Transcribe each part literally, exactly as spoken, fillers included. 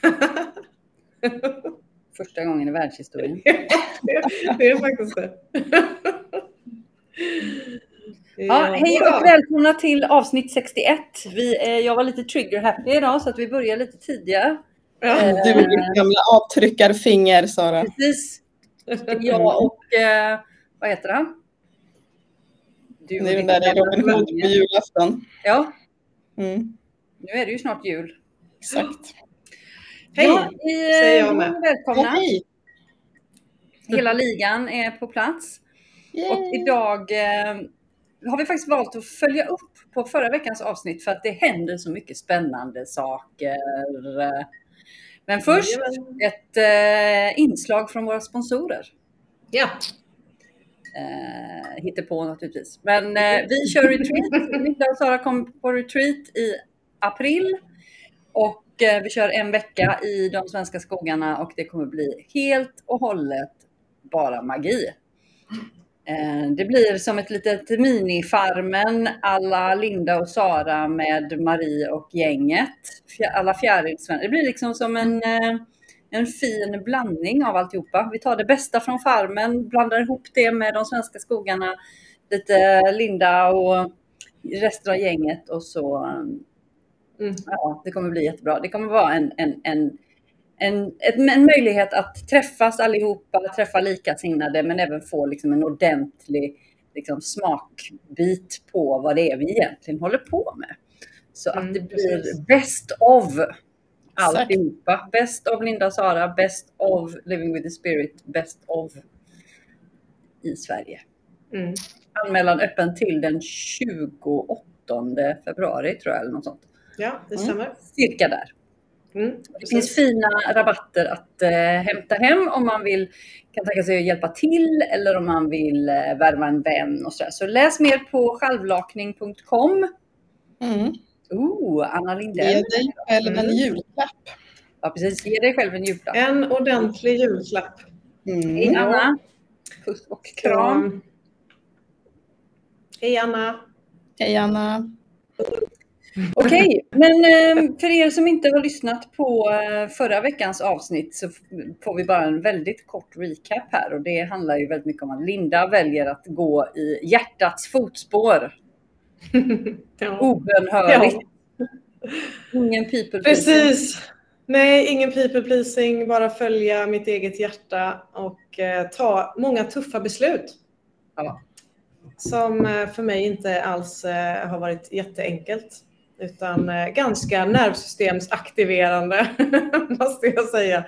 Första gången i världshistorien. det, det är faktiskt det. Ja, hej och välkomna till avsnitt sextioett. Vi, eh, jag var lite trigger happy idag så att vi börjar lite tidigare. Ja, eh, Du och ditt gamla avtryckarfinger, Sara. Precis. Jag och, eh, vad heter han? Du Det är den där i Robin Hood på julafton. Ja. Mm. Nu är det ju snart jul. Exakt. Hej, ja, vi, säger jag med. Välkomna. Hej. Hela ligan är på plats. Yay. Och idag eh, har vi faktiskt valt att följa upp på förra veckans avsnitt för att det händer så mycket spännande saker. Men först ett eh, inslag från våra sponsorer. Ja. Eh, hittar på naturligtvis. Men eh, vi kör retreat. Linda och Sara kom på retreat i april. Och eh, vi kör en vecka i de svenska skogarna. Och det kommer bli helt och hållet bara magi. Eh, det blir som ett litet minifarmen alla Linda och Sara med Marie och gänget. Fjär, alla fjärilsvänner. Det blir liksom som en... Eh, En fin blandning av alltihopa. Vi tar det bästa från farmen, blandar ihop det med de svenska skogarna, lite Linda och resten av gänget och så. Mm. Ja, det kommer bli jättebra. Det kommer vara en, en, en, en, en möjlighet att träffas allihopa, träffa likasinnade, men även få liksom en ordentlig liksom, smakbit på vad det är vi egentligen håller på med. Så mm, att det blir precis. Best of alltihopa. Best of Linda och Sara, best of Living with the Spirit, best of i Sverige. Mm. Anmälan öppen till den tjugoåttonde februari tror jag eller något sånt. Ja, det stämmer. Mm. Cirka där. Mm. Det finns fina rabatter att eh, hämta hem om man vill kan tänka sig att hjälpa till eller om man vill eh, värva en vän och så där. Så läs mer på självlakning punkt com. Mm. Oh, Anna Lindell. Ge dig själv en julklapp. Ja, precis. Ge dig själv en julklapp. En ordentlig julklapp. Mm. Hej Anna. Puss och kram. Hej Anna. Hej Anna. Okej, okay, men för er som inte har lyssnat på förra veckans avsnitt så får vi bara en väldigt kort recap här. Och det handlar ju väldigt mycket om att Linda väljer att gå i hjärtats fotspår. Ja. Obönhörligt. Ja. Ingen people pleasing. Precis. Nej, ingen people pleasing. Bara följa mitt eget hjärta och eh, ta många tuffa beslut. Ja. Som eh, för mig inte alls eh, har varit jätteenkelt. Utan eh, ganska nervsystemsaktiverande måste jag säga.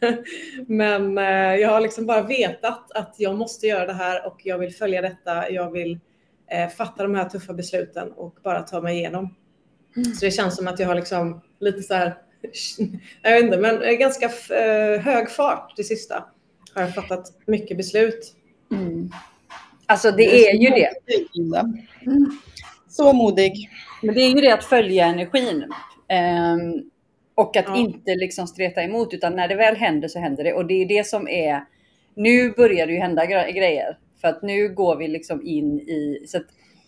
Men eh, jag har liksom bara vetat att jag måste göra det här och jag vill följa detta. Jag vill fatta de här tuffa besluten och bara ta mig igenom. Mm. Så det känns som att jag har liksom lite så här, jag vet inte, men ganska hög fart det sista. Har jag fattat mycket beslut. Mm. Alltså det är ju det. Mm. Så modig. Men det är ju det att följa energin. Um, och att ja. inte liksom streta emot utan när det väl händer så händer det. Och det är det som är, nu börjar det ju hända grejer. För att nu går vi liksom in i, så att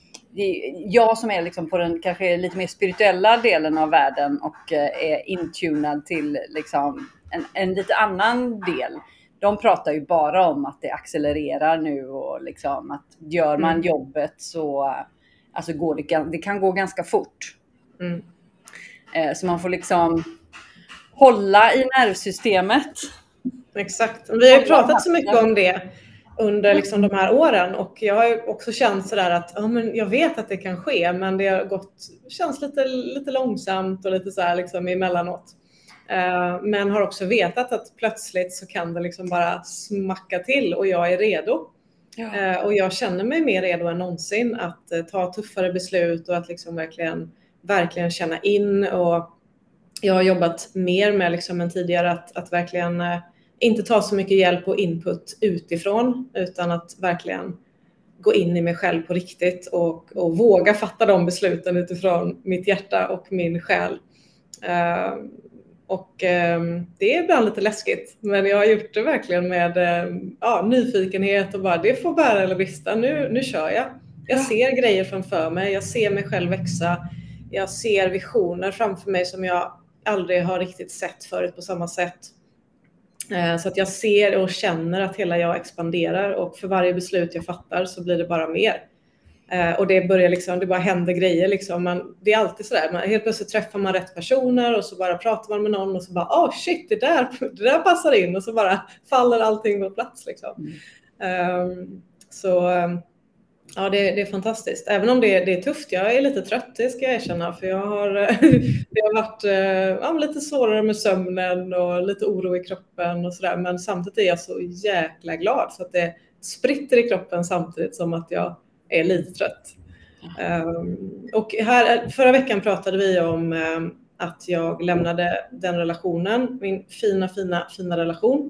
jag som är liksom på den kanske lite mer spirituella delen av världen och är intunad till liksom en, en lite annan del. De pratar ju bara om att det accelererar nu och liksom att gör man mm. jobbet så alltså går det, det kan gå ganska fort. Mm. Så man får liksom hålla i nervsystemet. Exakt, vi har ju pratat så mycket om det under liksom de här åren och jag har ju också känt sådär att ja, men jag vet att det kan ske men det har gått, känns lite, lite långsamt och lite så här liksom emellanåt. Uh, men har också vetat att plötsligt så kan det liksom bara smacka till och jag är redo. Ja. Uh, och jag känner mig mer redo än någonsin att uh, ta tuffare beslut och att liksom verkligen, verkligen känna in och jag har jobbat mer med liksom än tidigare att, att verkligen uh, inte ta så mycket hjälp och input utifrån utan att verkligen gå in i mig själv på riktigt och, och våga fatta de besluten utifrån mitt hjärta och min själ. Uh, och uh, det är ibland lite läskigt men jag har gjort det verkligen med uh, ja, nyfikenhet och bara det får bära eller brista, nu, nu kör jag. Jag ser grejer framför mig, jag ser mig själv växa, jag ser visioner framför mig som jag aldrig har riktigt sett förut på samma sätt. Så att jag ser och känner att hela jag expanderar, och för varje beslut jag fattar så blir det bara mer. Och det börjar liksom, det bara händer grejer liksom. Man, det är alltid sådär, man, helt plötsligt träffar man rätt personer och så bara pratar man med någon och så bara, åh oh, shit, det där, det där passar in, och så bara faller allting på plats liksom. Mm. Um, så ja, det, det är fantastiskt. Även om det, det är tufft, jag är lite trött, det ska jag erkänna, för jag har, det har varit ja, lite svårare med sömnen och lite oro i kroppen och sådär, men samtidigt är jag så jäkla glad så att det spritter i kroppen samtidigt som att jag är lite trött. Um, och här, förra veckan pratade vi om um, att jag lämnade den relationen, min fina, fina, fina relation.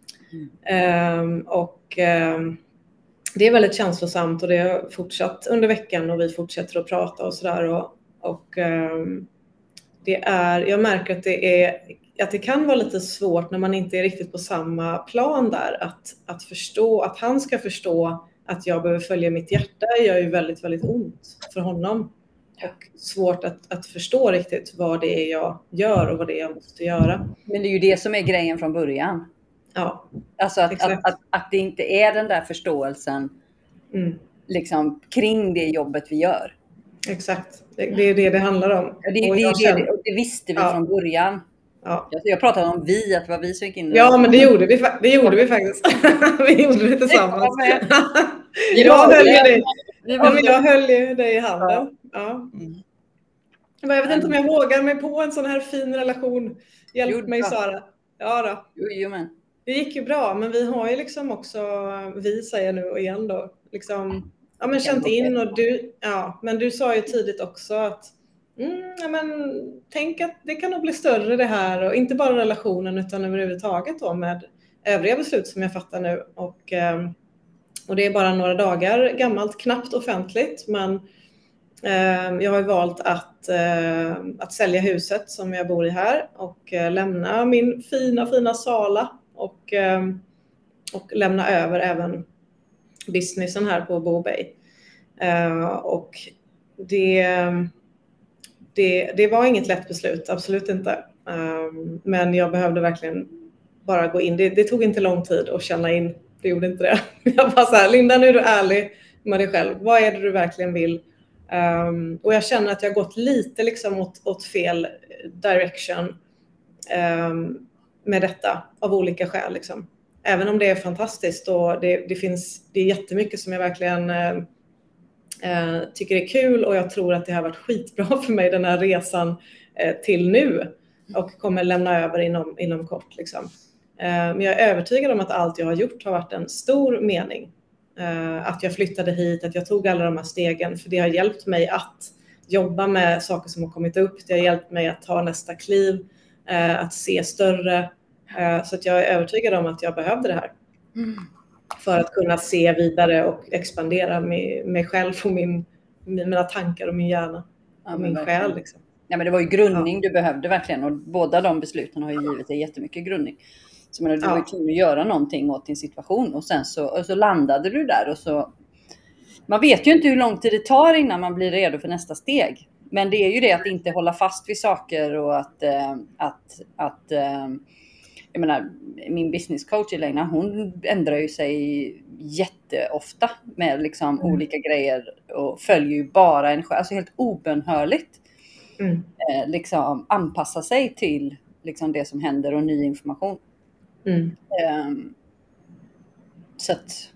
Mm. Um, och um, det är väldigt känslosamt, och det har fortsatt under veckan, och vi fortsätter att prata och sådär. Och, och um, det är, jag märker att det, är, att det kan vara lite svårt när man inte är riktigt på samma plan där. Att, att förstå, att han ska förstå att jag behöver följa mitt hjärta gör ju väldigt, väldigt ont för honom. Och svårt att, att förstå riktigt vad det är jag gör och vad det är jag måste göra. Men det är ju det som är grejen från början. Ja, alltså att, att, att, att det inte är den där förståelsen mm. liksom, kring det jobbet vi gör. Exakt, det, det är det det handlar om. Ja, det, det, det, känner... det, det visste vi ja. från början. Ja. Jag, jag pratade om vi, att det var vi som gick in. Ja, men det gjorde vi, det gjorde vi faktiskt. Vi gjorde det tillsammans. Jag höll ju dig, ja, men jag höll ju dig i handen. Ja. Mm. Jag vet inte om jag vågar mig på en sån här fin relation. Hjälp jo, mig, Sara. Ja då. Jo, jo, men. Det gick ju bra, men vi har ju liksom också, vi säger nu igen då, liksom, ja men känt in, och du, ja, men du sa ju tidigt också att mm, ja, men tänk att det kan nog bli större det här, och inte bara relationen utan överhuvudtaget då med övriga beslut som jag fattar nu, och, och det är bara några dagar gammalt, knappt offentligt, men jag har valt att, att sälja huset som jag bor i här och lämna min fina, fina sala och, och lämna över även businessen här på Bo Bay. Och det, det, det var inget lätt beslut, absolut inte. Men jag behövde verkligen bara gå in. Det, det tog inte lång tid att känna in, det gjorde inte det. Jag bara så här, Linda, nu är du ärlig med dig själv. Vad är det du verkligen vill? Um, och jag känner att jag har gått lite liksom åt, åt fel direction um, med detta av olika skäl liksom. Även om det är fantastiskt och det, det finns det är jättemycket som jag verkligen uh, uh, tycker är kul, och jag tror att det har varit skitbra för mig den här resan uh, till nu, och kommer lämna över inom, inom kort liksom. uh, men jag är övertygad om att allt jag har gjort har varit en stor mening. Uh, att jag flyttade hit, att jag tog alla de här stegen, för det har hjälpt mig att jobba med saker som har kommit upp. Det har hjälpt mig att ta nästa kliv, uh, att se större. Uh, så att jag är övertygad om att jag behövde det här. Mm. För att kunna se vidare och expandera med mig själv och min, mina tankar och min hjärna. Ja, och min själ liksom. Ja, men det var ju grundning ja. Du behövde verkligen, och båda de besluten har ju givit dig jättemycket grundning. Så men, du ja. var ju tvungen att göra någonting åt din situation, och sen så, och så landade du där, och så man vet ju inte hur lång tid det tar innan man blir redo för nästa steg. Men det är ju det att inte hålla fast vid saker, och att, äh, att, att äh, jag menar, min business coach Elena, hon ändrar ju sig jätteofta med liksom mm. olika grejer, och följer ju bara en själv, alltså helt obönhörligt mm. äh, liksom anpassa sig till liksom det som händer och ny information. Mm. Um, så att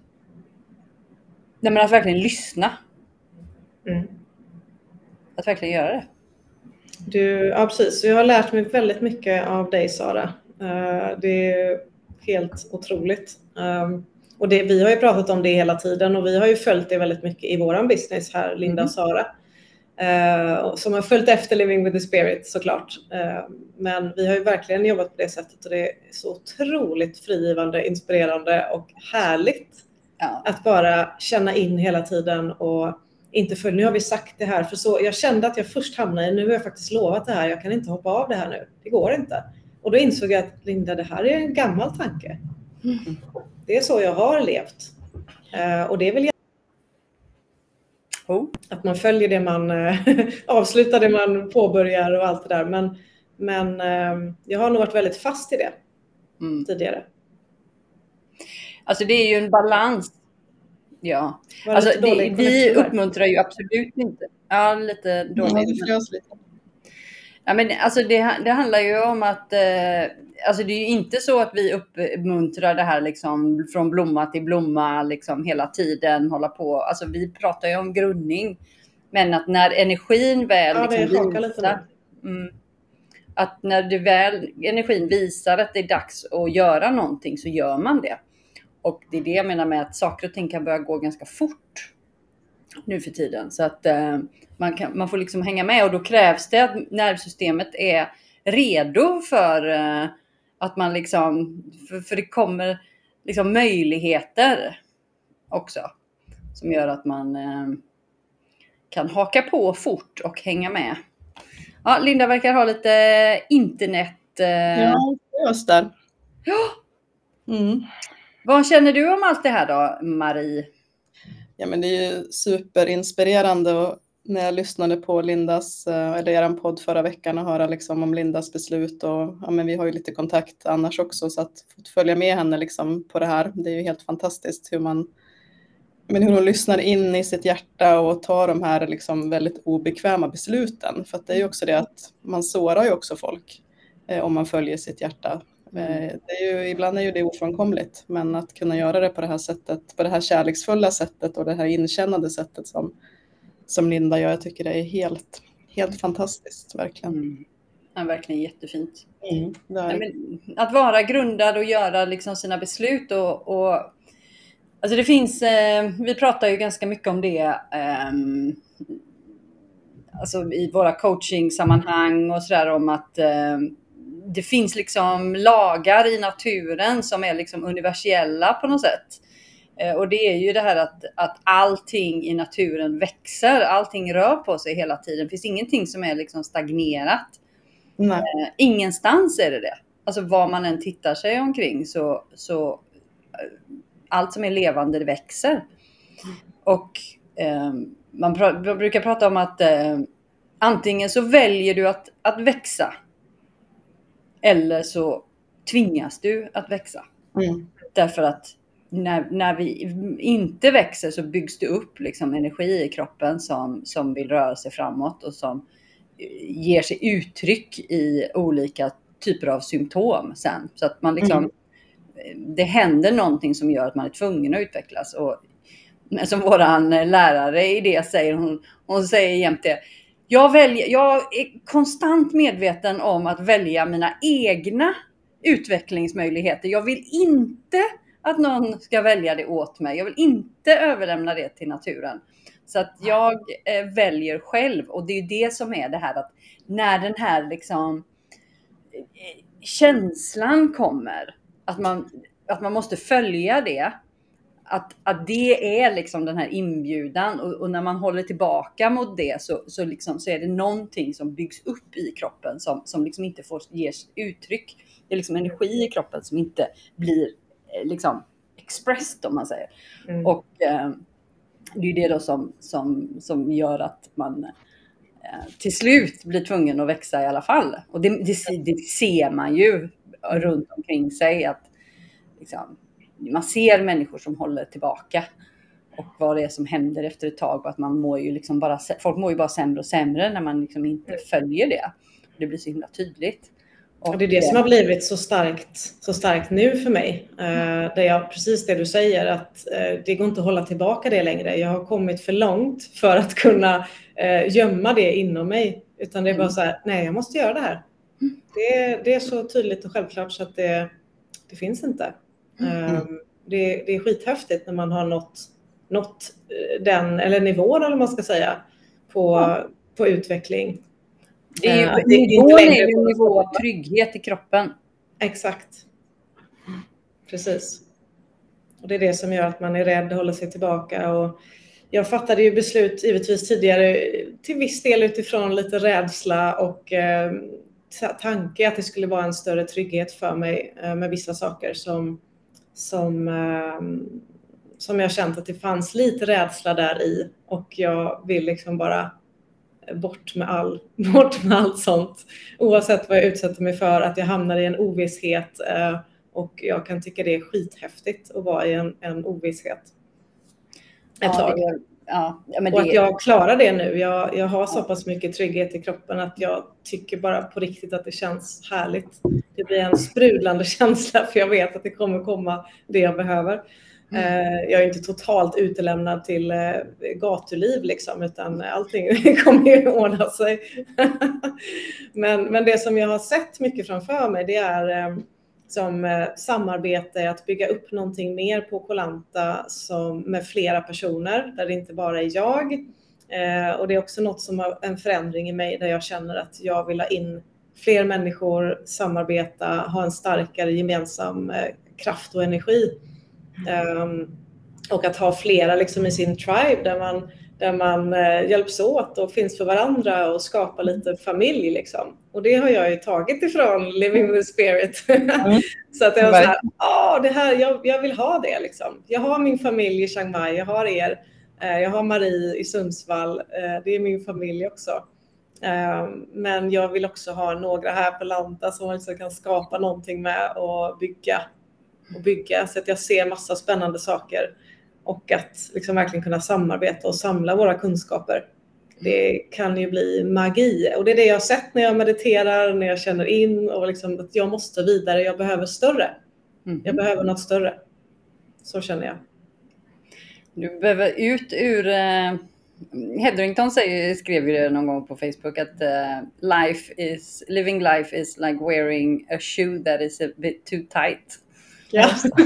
nej, men att verkligen lyssna. Mm. Att verkligen göra det. Du, ja precis, jag har lärt mig väldigt mycket av dig, Sara. Uh, det är helt otroligt. Um, och det, vi har ju pratat om det hela tiden, och vi har ju följt det väldigt mycket i våran business här, Linda och Sara. Uh, som har följt efter Living with the Spirit såklart. Uh, men vi har ju verkligen jobbat på det sättet, och det är så otroligt frigivande, inspirerande och härligt ja. Att bara känna in hela tiden och inte följa. Nu har vi sagt det här, för så jag kände att jag först hamnade i, nu har jag faktiskt lovat det här, jag kan inte hoppa av det här nu, det går inte. Och då insåg jag att Linda, det här är en gammal tanke. Mm. Det är så jag har levt. Uh, och det är väl Oh. Att man följer det man avslutar det man påbörjar och allt det där. Men, Men eh, jag har nog varit väldigt fast i det mm. tidigare. Alltså det är ju en balans. Ja, var alltså det, vi uppmuntrar ju absolut inte. Ja, lite dåligt. Ja, det frös lite. Ja, men alltså det, det handlar ju om att eh, alltså det är ju inte så att vi uppmuntrar det här liksom från blomma till blomma liksom hela tiden hålla på. Alltså vi pratar ju om grundning, men att när energin väl ja, liksom visar, mm, att när det väl energin visar att det är dags att göra någonting så gör man det. Och det är det jag menar med att saker och ting kan börja gå ganska fort nu för tiden. Så att eh, man, kan, man får liksom hänga med, och då krävs det att nervsystemet är redo för eh, att man liksom, för, för det kommer liksom möjligheter också som gör att man eh, kan haka på fort och hänga med. Ja, Linda verkar ha lite internet. Eh... Ja, just där. Ja. Mm. Vad känner du om allt det här då, Marie? Ja, men det är ju superinspirerande, och när jag lyssnade på Lindas, eller er podd förra veckan, och höra liksom om Lindas beslut, och ja, men vi har ju lite kontakt annars också, så att få följa med henne liksom på det här, det är ju helt fantastiskt hur man, men hur hon lyssnar in i sitt hjärta och tar de här liksom väldigt obekväma besluten, för att det är ju också det att man sårar ju också folk eh, om man följer sitt hjärta. Mm. Det är ju, ibland är ju det ofrånkomligt, men att kunna göra det på det här sättet, på det här kärleksfulla sättet och det här inkännande sättet som, som Linda gör, jag tycker det är helt, helt fantastiskt, verkligen. Mm. Ja, verkligen jättefint. Mm, ja, men att vara grundad och göra liksom sina beslut och, och alltså det finns, eh, vi pratar ju ganska mycket om det eh, alltså i våra coaching-sammanhang och sådär, om att eh, det finns liksom lagar i naturen som är liksom universella på något sätt. Eh, och det är ju det här att, att allting i naturen växer, allting rör på sig hela tiden. Det finns ingenting som är liksom stagnerat. Nej. Eh, ingenstans är det det. Alltså var man än tittar sig omkring så, så allt som är levande det växer. Och eh, man, pra- man brukar prata om att eh, antingen så väljer du att, att växa, eller så tvingas du att växa. Mm. Därför att när, när vi inte växer så byggs det upp liksom energi i kroppen som, som vill röra sig framåt och som ger sig uttryck i olika typer av symptom sen. Så att man liksom, mm. det händer någonting som gör att man är tvungen att utvecklas. Och som våran lärare i det säger, hon, hon säger jämt det. Jag, väljer, jag är konstant medveten om att välja mina egna utvecklingsmöjligheter. Jag vill inte att någon ska välja det åt mig. Jag vill inte överlämna det till naturen. Så att jag eh, väljer själv. Och det är det som är det här att när den här liksom eh, känslan kommer. Att man, att man måste följa det. Att, att det är liksom den här inbjudan, och, och när man håller tillbaka mot det så, så, liksom, så är det någonting som byggs upp i kroppen som, som liksom inte får ges uttryck. Det är liksom energi i kroppen som inte blir eh, liksom expressed, om man säger. Mm. Och eh, det är det då som, som, som gör att man eh, till slut blir tvungen att växa i alla fall. Och det, det, det ser man ju runt omkring sig, att liksom, man ser människor som håller tillbaka och vad det är som händer efter ett tag, och att man mår ju liksom bara, folk mår ju bara sämre och sämre när man liksom inte följer det. Det blir så himla tydligt. Och det är det som har blivit så starkt, så starkt nu för mig. Uh, det är precis det du säger, att uh, det går inte att hålla tillbaka det längre. Jag har kommit för långt för att kunna uh, gömma det inom mig. Utan det är bara så här, nej, jag måste göra det här. Det, det är så tydligt och självklart så att det, det finns inte. Mm. Um, det, det är skithäftigt när man har nått, nått den, eller nivån, eller man ska säga, på, ja. på utveckling. Det är ju, uh, det är nivån är ju en nivå av trygghet i kroppen. Exakt. Precis. Och det är det som gör att man är rädd och håller sig tillbaka. Och jag fattade ju beslut givetvis tidigare till viss del utifrån lite rädsla och eh, tanke att det skulle vara en större trygghet för mig eh, med vissa saker som Som, eh, som jag känt att det fanns lite rädsla där i. Och jag vill liksom bara bort med, all, bort med allt sånt. Oavsett vad jag utsätter mig för, att jag hamnar i en ovisshet. Eh, och jag kan tycka det är skithäftigt att vara i en, en ovisshet ett ja, tag. Det är, ja, men och det... att jag klarar det nu. Jag, jag har så pass mycket trygghet i kroppen att jag tycker bara på riktigt att det känns härligt. Det blir en sprudlande känsla, för jag vet att det kommer komma det jag behöver. Mm. Jag är inte totalt utelämnad till gatuliv liksom, utan allting kommer ju ordna sig. men, men det som jag har sett mycket framför mig, det är som samarbete, att bygga upp någonting mer på Kolanta som med flera personer, där det inte bara är jag. Och det är också något som har en förändring i mig, där jag känner att jag vill ha in fler människor, samarbeta, ha en starkare gemensam kraft och energi. Um, och att ha flera liksom i sin tribe, där man, där man uh, hjälps åt och finns för varandra och skapar lite familj liksom. Och det har jag ju tagit ifrån Living with the Spirit. Mm. Så att jag var så här, ja, det här, jag, jag vill ha det liksom. Jag har min familj i Chiang Mai, jag har er, uh, jag har Marie i Sundsvall, uh, det är min familj också. Uh, men jag vill också ha några här på Lanta som man liksom kan skapa någonting med och bygga. och bygga, så att jag ser massa spännande saker, och att liksom verkligen kunna samarbeta och samla våra kunskaper. Det kan ju bli magi, och det är det jag har sett när jag mediterar, när jag känner in och liksom att jag måste vidare, jag behöver större. Mm. Jag behöver något större. Så känner jag. Du behöver ut ur eh, Hetherington säger, skrev ju det någon gång på Facebook att uh, life is living life is like wearing a shoe that is a bit too tight. Ja.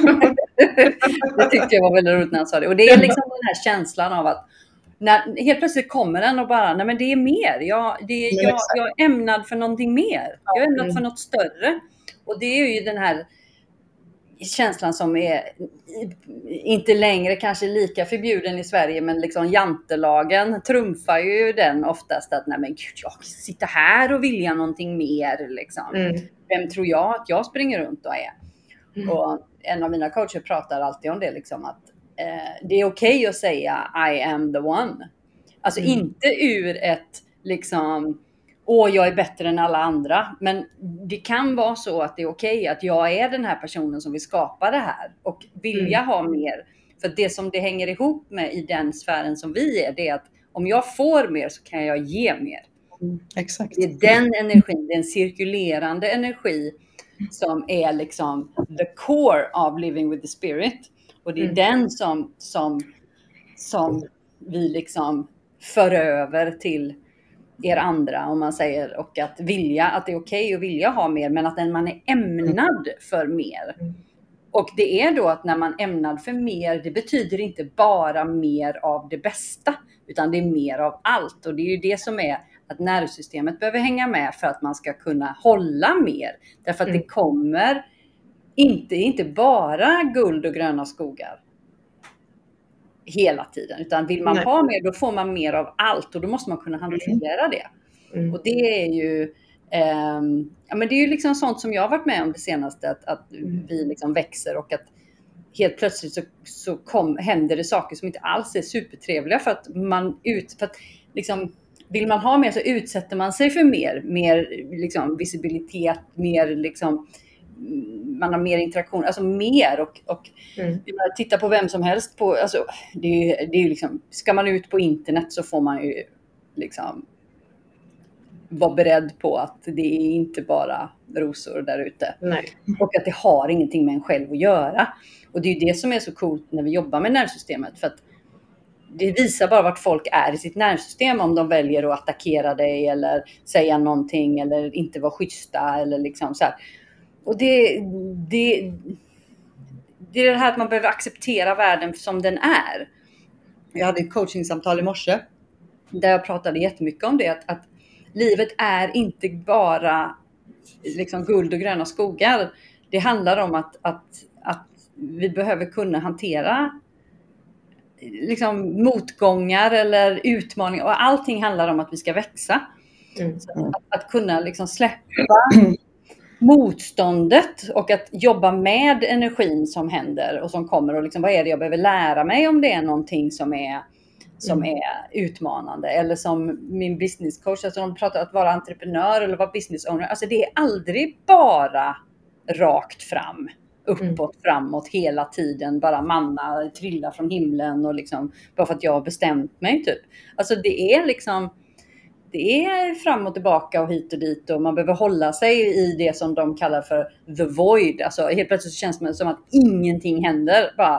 Det tyckte jag var väldigt roligt när han sa det. Och det är liksom den här känslan av att när, helt plötsligt kommer den och bara, nej men det är mer. Jag, det, jag, jag är ämnad för någonting mer. Jag är ämnad för något större. Och det är ju den här känslan som är inte längre kanske lika förbjuden i Sverige, men liksom jantelagen trumfar ju den oftast, att nej men gud, jag sitter här och vill jag någonting mer liksom. Mm. Vem tror jag att jag springer runt och är? Mm. Och en av mina coacher pratar alltid om det liksom, att eh, det är okej okay att säga I am the one. Alltså mm. inte ur ett liksom, åh jag är bättre än alla andra. Men det kan vara så att det är okej okay att jag är den här personen som vill skapa det här. Och vilja mm. ha mer. För det som det hänger ihop med i den sfären som vi är, det är att om jag får mer så kan jag ge mer. Mm. Exakt. Det är den energin, den cirkulerande energi som är liksom the core of living with the spirit. Och det är mm. den som, som, som vi liksom för över till er andra, om man säger, och att vilja, att det är okej okay att vilja ha mer, men att man är ämnad för mer. Mm. Och det är då att när man är ämnad för mer, det betyder inte bara mer av det bästa, utan det är mer av allt. Och det är ju det som är att nervsystemet behöver hänga med för att man ska kunna hålla mer. Därför att mm. det kommer inte, inte bara guld och gröna skogar hela tiden. Utan vill man Nej. ha mer, då får man mer av allt. Och då måste man kunna hantera mm. det. Mm. Och det är ju eh, ja, men det är ju liksom sånt som jag har varit med om det senaste. Att, att mm. vi liksom växer och att helt plötsligt så, så kom, händer det saker som inte alls är supertrevliga. För att man ut... För att liksom, vill man ha mer så utsätter man sig för mer. Mer liksom, visibilitet, mer liksom... man har mer interaktion, alltså mer och, och mm. titta på vem som helst på, alltså det är, det är liksom, ska man ut på internet så får man ju liksom vara beredd på att det är inte bara rosor där ute. Nej. Och att det har ingenting med en själv att göra. Och det är ju det som är så coolt när vi jobbar med nervsystemet, för att det visar bara vart folk är i sitt nervsystem om de väljer att attackera dig eller säga någonting eller inte vara schyssta eller liksom så här. Och det, det, det är det här att man behöver acceptera världen som den är. Jag hade ett coachingsamtal i morse där jag pratade jättemycket om det. Att, att livet är inte bara liksom guld och gröna skogar. Det handlar om att, att, att vi behöver kunna hantera liksom motgångar eller utmaningar. Och allting handlar om att vi ska växa. Mm. Så att, att kunna liksom släppa motståndet och att jobba med energin som händer och som kommer, och liksom, vad är det jag behöver lära mig om det är någonting som är som Mm. är utmanande. Eller som min business coach, alltså de pratar om att vara entreprenör eller vara business owner. Alltså det är aldrig bara rakt fram, uppåt, framåt hela tiden. Bara manna, trilla från himlen och liksom, bara för att jag har bestämt mig typ. Alltså det är liksom, det är fram och tillbaka och hit och dit och man behöver hålla sig i det som de kallar för the void. Alltså helt plötsligt så känns det som att ingenting händer. Bara,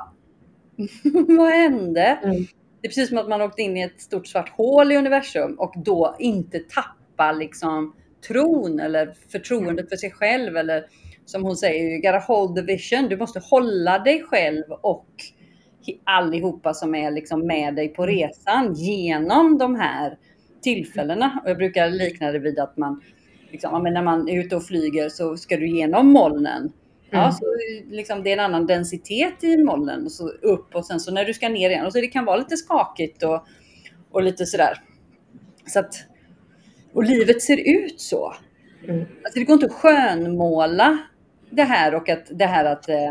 vad hände? Mm. Det är precis som att man åkt in i ett stort svart hål i universum och då inte tappa liksom tron eller förtroendet för sig själv. Eller som hon säger, you gotta hold the vision. Du måste hålla dig själv och allihopa som är liksom med dig på resan genom de här tillfällena. Och jag brukar likna det vid att man, liksom, ja, men när man är ute och flyger så ska du genom molnen. Ja, Mm. så liksom, det är en annan densitet i molnen och så upp och sen så när du ska ner igen. Och så det kan vara lite skakigt och, och lite sådär. Så att, och livet ser ut så. Mm. Alltså det går inte att skönmåla det här och att det här att eh,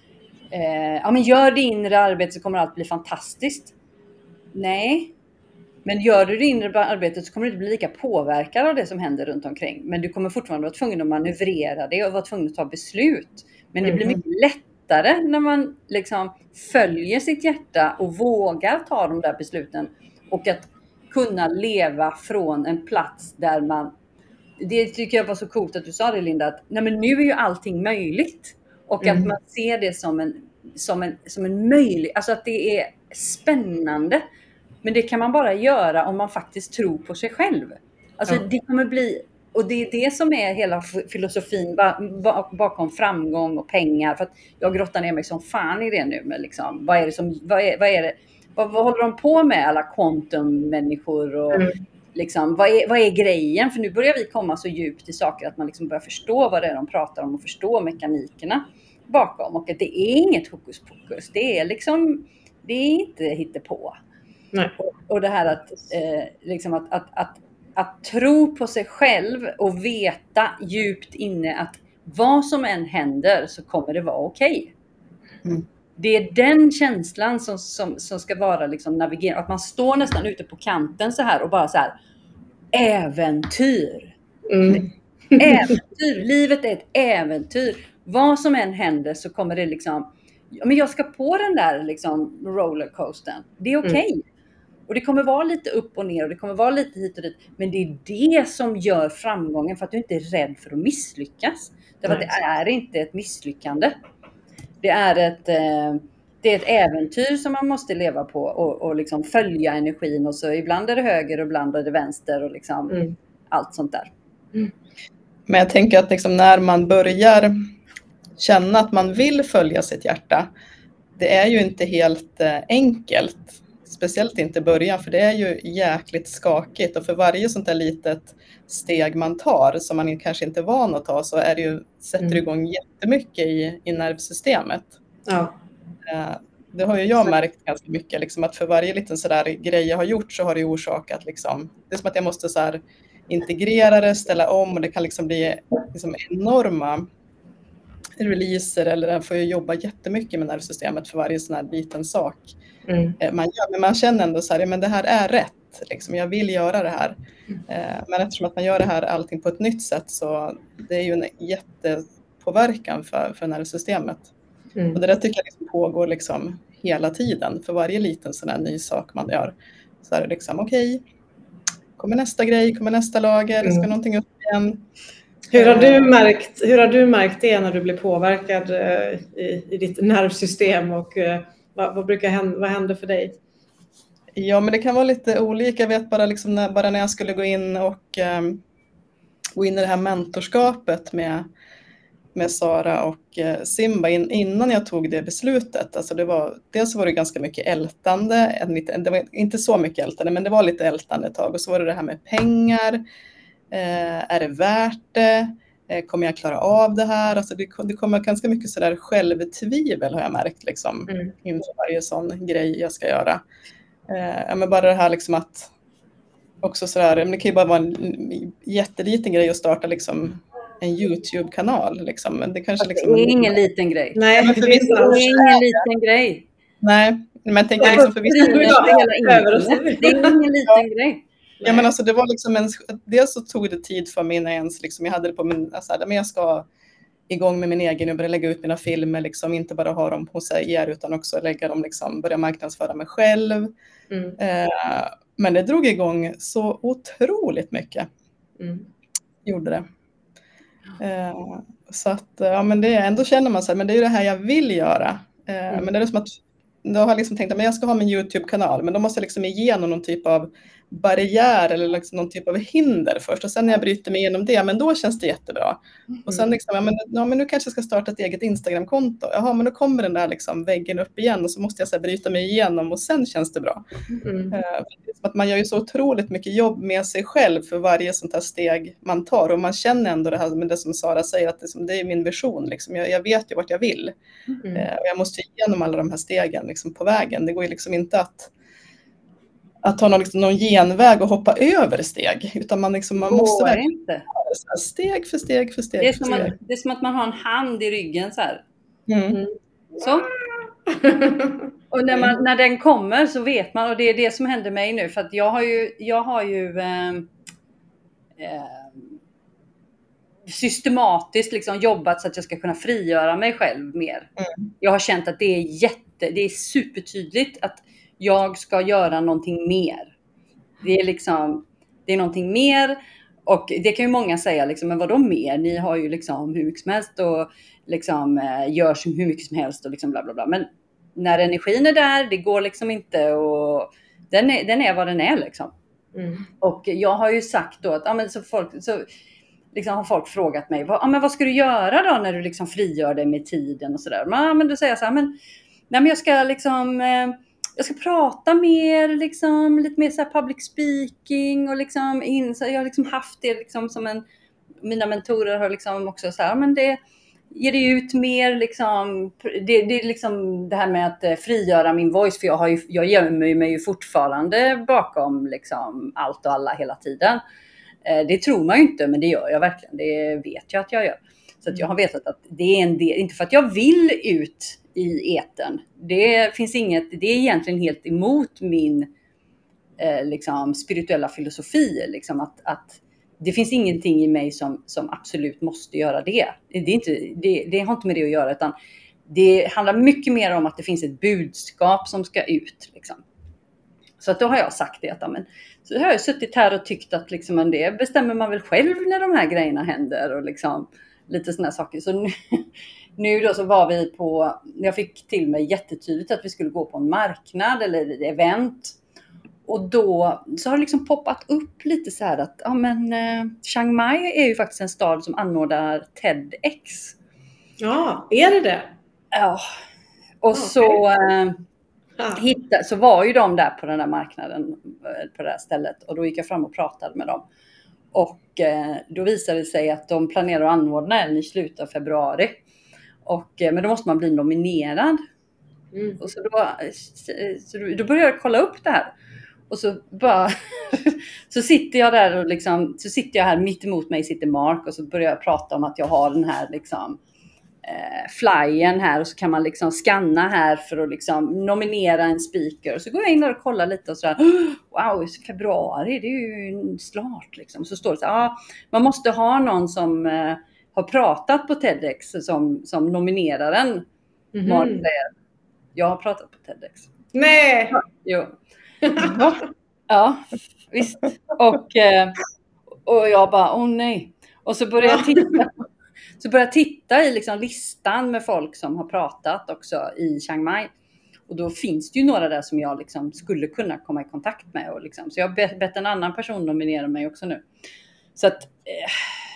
eh, ja, men gör det inre arbetet så kommer allt bli fantastiskt. Nej. Men gör du det inre arbetet så kommer du inte bli lika påverkad av det som händer runt omkring. Men du kommer fortfarande vara tvungen att manövrera det och vara tvungen att ta beslut. Men det blir mycket lättare när man liksom följer sitt hjärta och vågar ta de där besluten. Och att kunna leva från en plats där man... Det tycker jag var så coolt att du sa det, Linda. Att nej, men nu är ju allting möjligt. Och Mm. att man ser det som en, som en, som en möjlig... Alltså att det är spännande. Men det kan man bara göra om man faktiskt tror på sig själv. Alltså Ja. det kommer bli... Och det är det som är hela filosofin bakom framgång och pengar. För att jag grottar ner mig som fan i det nu. Med liksom, vad är det som... Vad är, vad är det, vad, vad håller de på med alla quantum-människor och... Mm. Liksom, vad, är, vad är grejen? För nu börjar vi komma så djupt i saker att man liksom börjar förstå vad det är de pratar om och förstå mekanikerna bakom. Och att det är inget hokus pokus. Det är liksom, det är inte hittepå. Nej. Och, och det här att, eh, liksom att, att, att, att tro på sig själv och veta djupt inne att vad som än händer så kommer det vara okej. Mm. Det är den känslan som, som, som ska vara liksom navigera. Att man står nästan ute på kanten så här och bara så här. Äventyr. Mm. Äventyr. Livet är ett äventyr. Vad som än händer så kommer det liksom. Ja, men jag ska på den där liksom rollercoastern. Det är okej. Okay. Mm. Och det kommer vara lite upp och ner och det kommer vara lite hit och dit. Men det är det som gör framgången för att du inte är rädd för att misslyckas. Därför att det är inte ett misslyckande. Det är ett, eh, det är ett äventyr som man måste leva på och, och liksom följa energin. Och så ibland är det höger och ibland är det vänster och liksom mm. allt sånt där. Mm. Men jag tänker att liksom när man börjar känna att man vill följa sitt hjärta. Det är ju inte helt eh, enkelt. Speciellt inte i början, för det är ju jäkligt skakigt. Och för varje sånt där litet steg man tar som man kanske inte är van att ta så är det ju, sätter mm. igång jättemycket i, i nervsystemet. Ja. Uh, det har ju jag märkt ganska mycket. Liksom, att för varje liten sådär grej jag har gjort så har det orsakat. Liksom, det är som att jag måste så här, integrera det, ställa om. Och det kan liksom bli liksom, enorma releaser. Eller jag får ju jobba jättemycket med nervsystemet för varje sån här liten sak. Mm. Man gör, men man känner ändå så här, men det här är rätt. Liksom, jag vill göra det här. Mm. Men eftersom att man gör det här allting på ett nytt sätt så det är ju en jättepåverkan för, för nervsystemet. Mm. Och det där tycker jag liksom pågår liksom hela tiden. För varje liten sån här ny sak man gör så är det liksom okej. Okay, kommer nästa grej, kommer nästa lager, mm. ska någonting upp igen. Hur har du märkt, hur har du märkt det när du blir påverkad i, i ditt nervsystem och Vad, vad, brukar hända, vad händer för dig? Ja, men det kan vara lite olika. Jag vet bara, liksom när, bara när jag skulle gå in och um, gå in i det här mentorskapet med, med Sara och uh, Simba in, innan jag tog det beslutet. Alltså det var, dels var det ganska mycket ältande. En lite, det var inte så mycket ältande, men det var lite ältande ett tag. Och så var det det här med pengar. Uh, är det värt det? Kommer jag klara av det här? Alltså det, det kommer ganska mycket sådär självtvivel har jag märkt liksom, mm. inför varje sån grej jag ska göra. Eh, men bara det här liksom att också sådär, men det kan ju bara vara en jätteliten grej att starta liksom en YouTube-kanal. Liksom. Men det, kanske, liksom, det är ingen liten grej. Nej, det är ingen liten grej. Nej, Men jag tänker liksom för vissa... Det är ingen liten grej. Ja, men alltså det var liksom en... Dels så tog det tid för mig när jag ens liksom... Jag hade det på min... Alltså, men jag ska igång med min egen och börja lägga ut mina filmer. Liksom, inte bara ha dem hos er utan också lägga dem liksom... Börja marknadsföra mig själv. Mm. Eh, men det drog igång så otroligt mycket. Mm. Gjorde det. Eh, så att... Ja, men det ändå känner man sig... Men det är ju det här jag vill göra. Eh, mm. Men det är som att... Då har jag liksom tänkt att jag ska ha min YouTube-kanal. Men då måste jag liksom igenom någon typ av barriär eller liksom någon typ av hinder först. Och sen när jag bryter mig igenom det, men då känns det jättebra. Mm. Och sen liksom, ja men, ja men nu kanske jag ska starta ett eget Instagram-konto. Jaha, men då kommer den där liksom väggen upp igen och så måste jag så här bryta mig igenom och sen känns det bra. Mm. Uh, att man gör ju så otroligt mycket jobb med sig själv för varje sånt här steg man tar. Och man känner ändå det här, men det som Sara säger, att det, det är min vision. Liksom. Jag, jag vet ju vart jag vill. Mm. Uh, och jag måste igenom alla de här stegen liksom, på vägen. Det går ju liksom inte att att ta någon, liksom, någon genväg och hoppa över steg. Utan man, liksom, man måste verkligen inte. Steg för steg för steg. Det är, för som steg. Att, det är som att man har en hand i ryggen så här. Mm. Så. Och när, man, när den kommer så vet man. Och det är det som händer mig nu. För att jag har ju, jag har ju eh, eh, systematiskt liksom jobbat så att jag ska kunna frigöra mig själv mer. Mm. Jag har känt att det är jätte, det är supertydligt att jag ska göra någonting mer. Det är liksom, det är någonting mer. Och det kan ju många säga liksom, men vadå mer? Ni har ju liksom hur mycket som helst och liksom eh, gör som hur mycket som helst och liksom bla bla bla. Men när energin är där, det går liksom inte och den är, den är vad den är liksom. Mm. Och jag har ju sagt då att, ja men så folk, så liksom har folk frågat mig, vad, ja men vad ska du göra då när du liksom frigör dig med tiden och sådär. Ja men då säger jag så här, men, nej men jag ska liksom... Eh, Jag ska prata mer, liksom, lite mer så här public speaking och liksom in, så jag har liksom haft det liksom som en, mina mentorer har liksom också så här, men det ger det ut mer liksom, det, det är liksom det här med att frigöra min voice, för jag har ju, jag gömmer mig ju fortfarande bakom liksom allt och alla hela tiden. Det tror man ju inte, men det gör jag verkligen, det vet jag att jag gör. Så att jag har vetat att det är en del, inte för att jag vill ut i eten. Det finns inget, det är egentligen helt emot min eh, liksom spirituella filosofi. Liksom att, att det finns ingenting i mig som, som absolut måste göra det. Det, är inte, det. det har inte med det att göra, utan det handlar mycket mer om att det finns ett budskap som ska ut. Liksom. Så att då har jag sagt det. Att, men, så har jag suttit här och tyckt att liksom, det bestämmer man väl själv när de här grejerna händer. Och liksom, lite sådana saker. Så nu, nu då så var vi på, jag fick till mig jättetydligt att vi skulle gå på en marknad eller ett event. Och då så har det liksom poppat upp lite så här att, ja men eh, Chiang Mai är ju faktiskt en stad som anordnar TEDx. Ja, är det det? Ja. Och okay. så, eh, ah. hitta, så var ju de där på den där marknaden, på det här stället. Och då gick jag fram och pratade med dem. Och eh, då visade det sig att de planerar att anordna en i slutet av februari. Och, eh, men då måste man bli nominerad. Mm. Och så då, så då började jag kolla upp det här. Och så bara så sitter jag där och liksom, så sitter jag här mitt emot mig sitter Mark. Och så börjar jag prata om att jag har den här liksom eh, flyen här. Och så kan man liksom scanna här för att liksom nominera en speaker. Och så går jag in där och kollar lite och sådär. Wow, februari, det är ju snart liksom. Så står det så här, ah, man måste ha någon som eh, har pratat på TEDx som, som nominerar den. Mm-hmm. Mark säger, jag har pratat på TEDx. Nej! Jo. Ja, ja, visst. Och, eh, och jag bara, åh nej. Och så började jag titta, så började jag titta i liksom listan med folk som har pratat också i Chiang Mai. Och då finns det ju några där som jag liksom skulle kunna komma i kontakt med. Och liksom. Så jag har bett, bett en annan person nominera mig också nu. Så att, eh,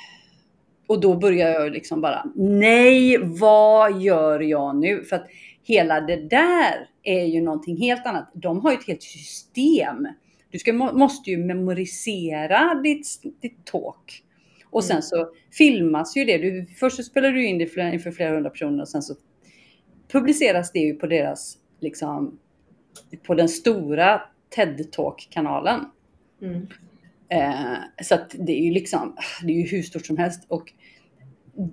och då börjar jag liksom bara, nej, vad gör jag nu? För att hela det där är ju någonting helt annat. De har ju ett helt system. Du ska, måste ju memorisera ditt, ditt talk. Och sen så filmas ju det. Du, först så spelar du in det inför flera hundra personer. Och sen så publiceras det ju på deras, liksom, på den stora TED-talk-kanalen. Mm. Eh, så att det är ju liksom, det är ju hur stort som helst. Och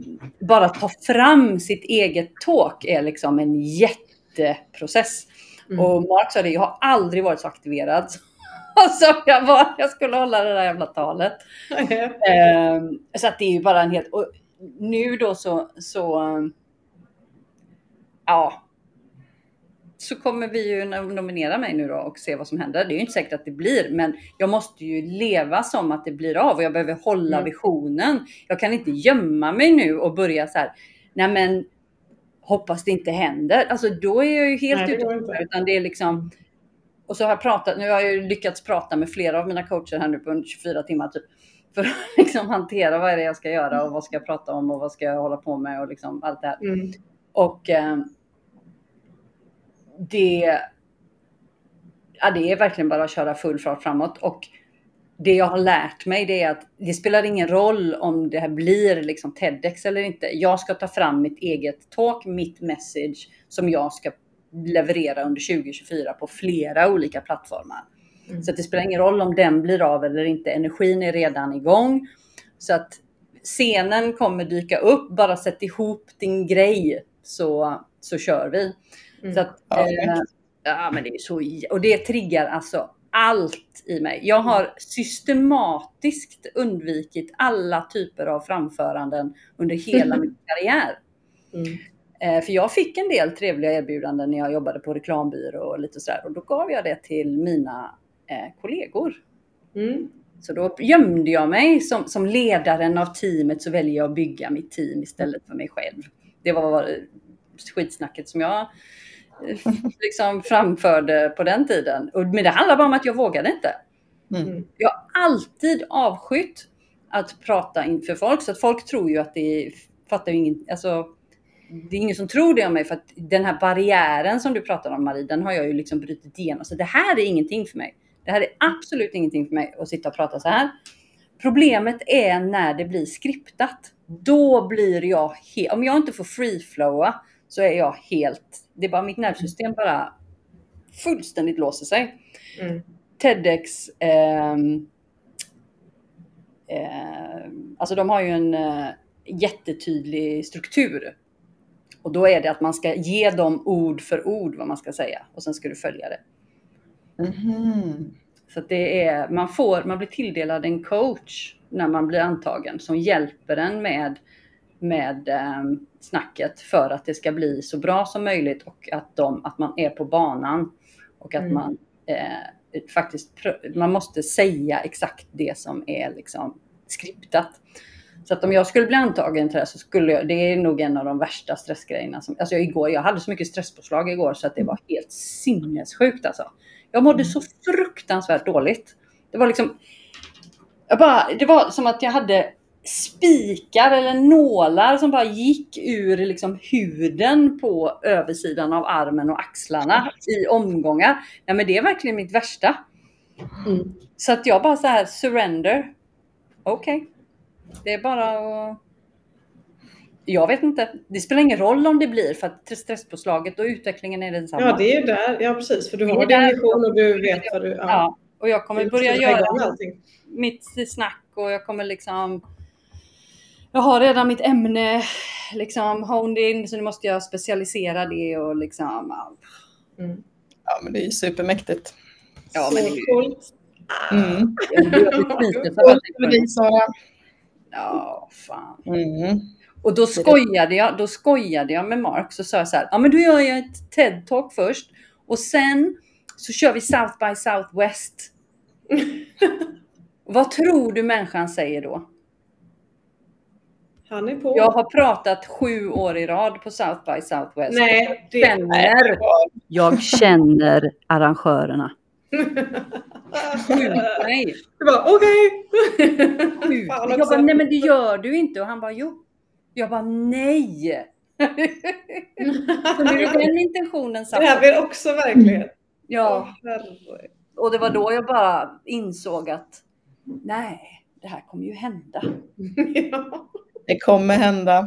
bara ta fram sitt eget talk är liksom en jätteprocess. Mm. Och Mark sa det, jag har aldrig varit så aktiverad. Så jag, var, jag skulle hålla det där jävla talet. um, så att det är ju bara en helt... Och nu då så... så um, ja... Så kommer vi ju nominera mig nu då och se vad som händer. Det är ju inte säkert att det blir, men jag måste ju leva som att det blir av. Och jag behöver hålla mm. visionen. Jag kan inte gömma mig nu och börja så här... Nej men... Hoppas det inte händer. Alltså då är jag ju helt ute. Utan det är liksom... Och så har jag pratat, nu har jag ju lyckats prata med flera av mina coacher här nu på tjugofyra timmar typ. För att liksom hantera vad är det jag ska göra och vad ska jag prata om och vad ska jag hålla på med och liksom allt det här. Mm. Och eh, det, ja, det är verkligen bara att köra full fart framåt. Och det jag har lärt mig det är att det spelar ingen roll om det här blir liksom TEDx eller inte. Jag ska ta fram mitt eget talk, mitt message som jag ska leverera under tjugo tjugofyra på flera olika plattformar. Mm. Så att det spelar ingen roll om den blir av eller inte. Energin är redan igång. Så att scenen kommer dyka upp. Bara sätt ihop din grej så, så kör vi. Mm. Så att, eh, ja, men det är så, och det triggar alltså allt i mig. Jag har systematiskt undvikit alla typer av framföranden under hela min karriär. Mm. För jag fick en del trevliga erbjudanden när jag jobbade på reklambyrå och lite sådär. Och då gav jag det till mina eh, kollegor. Mm. Så då gömde jag mig som, som ledaren av teamet, så väljer jag att bygga mitt team istället för mig själv. Det var skitsnacket som jag liksom framförde på den tiden. Och, men det handlar bara om att jag vågade inte. Mm. Jag har alltid avskytt att prata inför folk. Så att folk tror ju att det fattar ju ingen... Alltså, det är ingen som tror det om mig, för att den här barriären som du pratar om, Marie, den har jag ju liksom brutit igenom. Så det här är ingenting för mig. Det här är absolut ingenting för mig att sitta och prata så här. Problemet är när det blir skriptat. Då blir jag helt... Om jag inte får free-flowa så är jag helt... Det är bara mitt nervsystem bara fullständigt låser sig. Mm. TEDx... Eh, eh, alltså de har ju en eh, jättetydlig struktur. Och då är det att man ska ge dem ord för ord vad man ska säga. Och sen ska du följa det. Mm-hmm. Så att det är, man, får, man blir tilldelad en coach när man blir antagen. Som hjälper en med, med eh, snacket för att det ska bli så bra som möjligt. Och att, de, att man är på banan. Och att mm. man eh, faktiskt, man måste säga exakt det som är liksom skriptat. Så att om jag skulle bli antagen till det så skulle jag, det är nog en av de värsta stressgrejerna. Som, alltså igår, jag hade så mycket stresspåslag igår så att det var helt sinnessjukt alltså. Jag mådde mm. så fruktansvärt dåligt. Det var liksom, jag bara, det var som att jag hade spikar eller nålar som bara gick ur liksom huden på översidan av armen och axlarna i omgångar. Ja, men det är verkligen mitt värsta. Mm. Så att jag bara så här, surrender. Okej. Okay. Det är bara att... Jag vet inte. Det spelar ingen roll om det blir, för att stresspåslaget och utvecklingen är densamma. Ja, det är ju där. Ja, precis. För du har din vision och du vet vad du... Ja, ja. Och jag kommer börja göra mitt snack och jag kommer liksom... Jag har redan mitt ämne liksom honed in, så nu måste jag specialisera det och liksom... Mm. Ja, men det är ju supermäktigt. Ja, så men det är coolt. Mm. Ja, fan. Mm. Och då skojade jag, då skojade jag med Mark, så sa jag så här: ja, men då gör jag ett TED-talk först och sen så kör vi South by Southwest. Vad tror du människan säger då? Han är på. Jag har pratat sju år i rad på South by Southwest. Nej, det jag känner, jag känner arrangörerna. Nej. Det var okej. Okay. Jag bara, nej men det gör du inte. Och han bara, jo. Jag bara, nej. Så nu är den intentionen satt. Det här blir också verkligen. Ja. Och det var då jag bara insåg att nej, det här kommer ju hända. Ja. Det kommer hända.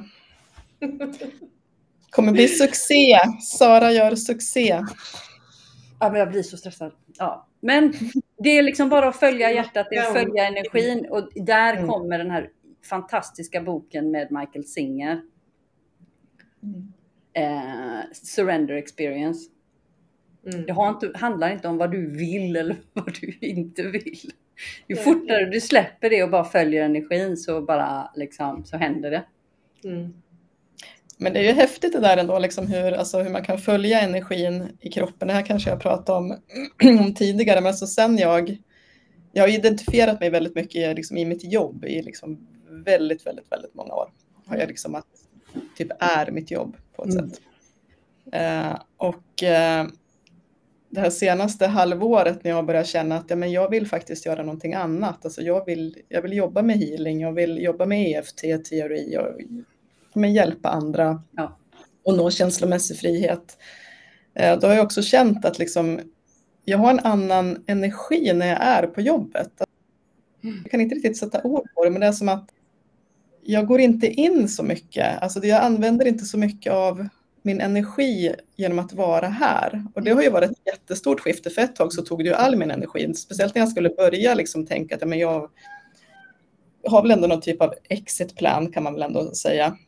Det kommer bli succé. Sara gör succé. Ja, men jag blir så stressad. Ja. Men det är liksom bara att följa hjärtat, det är att följa energin. Och där mm. kommer den här fantastiska boken med Michael Singer. Mm. Eh, Surrender Experience. Mm. Det har inte, handlar inte om vad du vill eller vad du inte vill. Ju fortare du släpper det och bara följer energin så bara liksom, så händer det. Mm. Men det är ju häftigt det där ändå, liksom hur, alltså hur man kan följa energin i kroppen. Det här kanske jag pratade om, om tidigare, men alltså sen jag, jag har identifierat mig väldigt mycket liksom, i mitt jobb i liksom väldigt, väldigt, väldigt många år. Har jag liksom att typ är mitt jobb på ett mm. sätt. Eh, och eh, det här senaste halvåret när jag börjar känna att ja, men jag vill faktiskt göra någonting annat. Alltså jag vill, jag vill jobba med healing, jag vill jobba med E F T-teori och men hjälpa andra ja. och nå känslomässig frihet. Eh, då har jag också känt att liksom, jag har en annan energi när jag är på jobbet. Jag kan inte riktigt sätta ord på det, men det är som att jag går inte in så mycket. Alltså jag använder inte så mycket av min energi genom att vara här. Och det har ju varit ett jättestort skifte. För ett tag så tog det ju all min energi. Speciellt när jag skulle börja liksom tänka att men jag har väl ändå någon typ av exit-plan kan man väl ändå säga.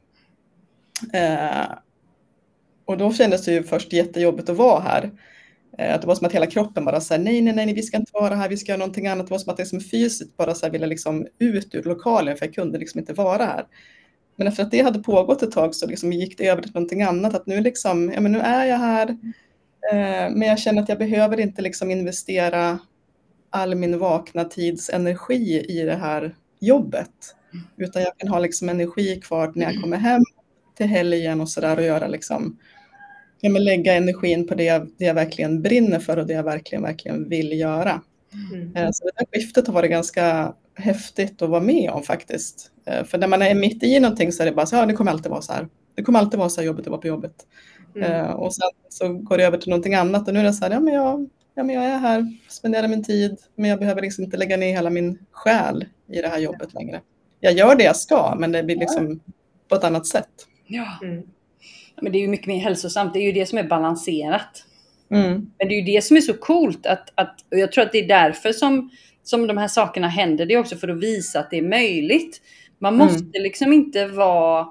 Eh, och då kändes det ju först jättejobbigt att vara här. Eh, det var som att hela kroppen bara sa nej, nej, nej, vi ska inte vara här, vi ska göra någonting annat. Det var som att det liksom fysiskt bara så här ville liksom ut ur lokalen för jag kunde liksom inte vara här. Men efter att det hade pågått ett tag så liksom gick det över till någonting annat. Att nu, liksom, ja, men nu är jag här, eh, men jag känner att jag behöver inte liksom investera all min vakna tids energi i det här jobbet. Utan jag kan ha liksom energi kvar när jag kommer hem till helgen och sådär och göra liksom, jag kan lägga energin på det jag, det jag verkligen brinner för och det jag verkligen, verkligen vill göra. Mm. Så det här skiftet har varit ganska häftigt att vara med om faktiskt. För när man är mitt i någonting så är det bara så ja, det kommer alltid vara så här. Det kommer alltid vara så här jobbigt att vara på jobbet. Mm. Och sen så går det över till någonting annat och nu är det så här, ja men jag, ja, men jag är här, spenderar min tid, men jag behöver liksom inte lägga ner hela min själ i det här jobbet längre. Jag gör det jag ska, men det blir liksom på ett annat sätt. Ja, mm. Men det är ju mycket mer hälsosamt. Det är ju det som är balanserat. Mm. Men det är ju det som är så coolt. Att, att, och jag tror att det är därför som, som de här sakerna händer. Det är också för att visa att det är möjligt. Man måste mm. liksom inte vara...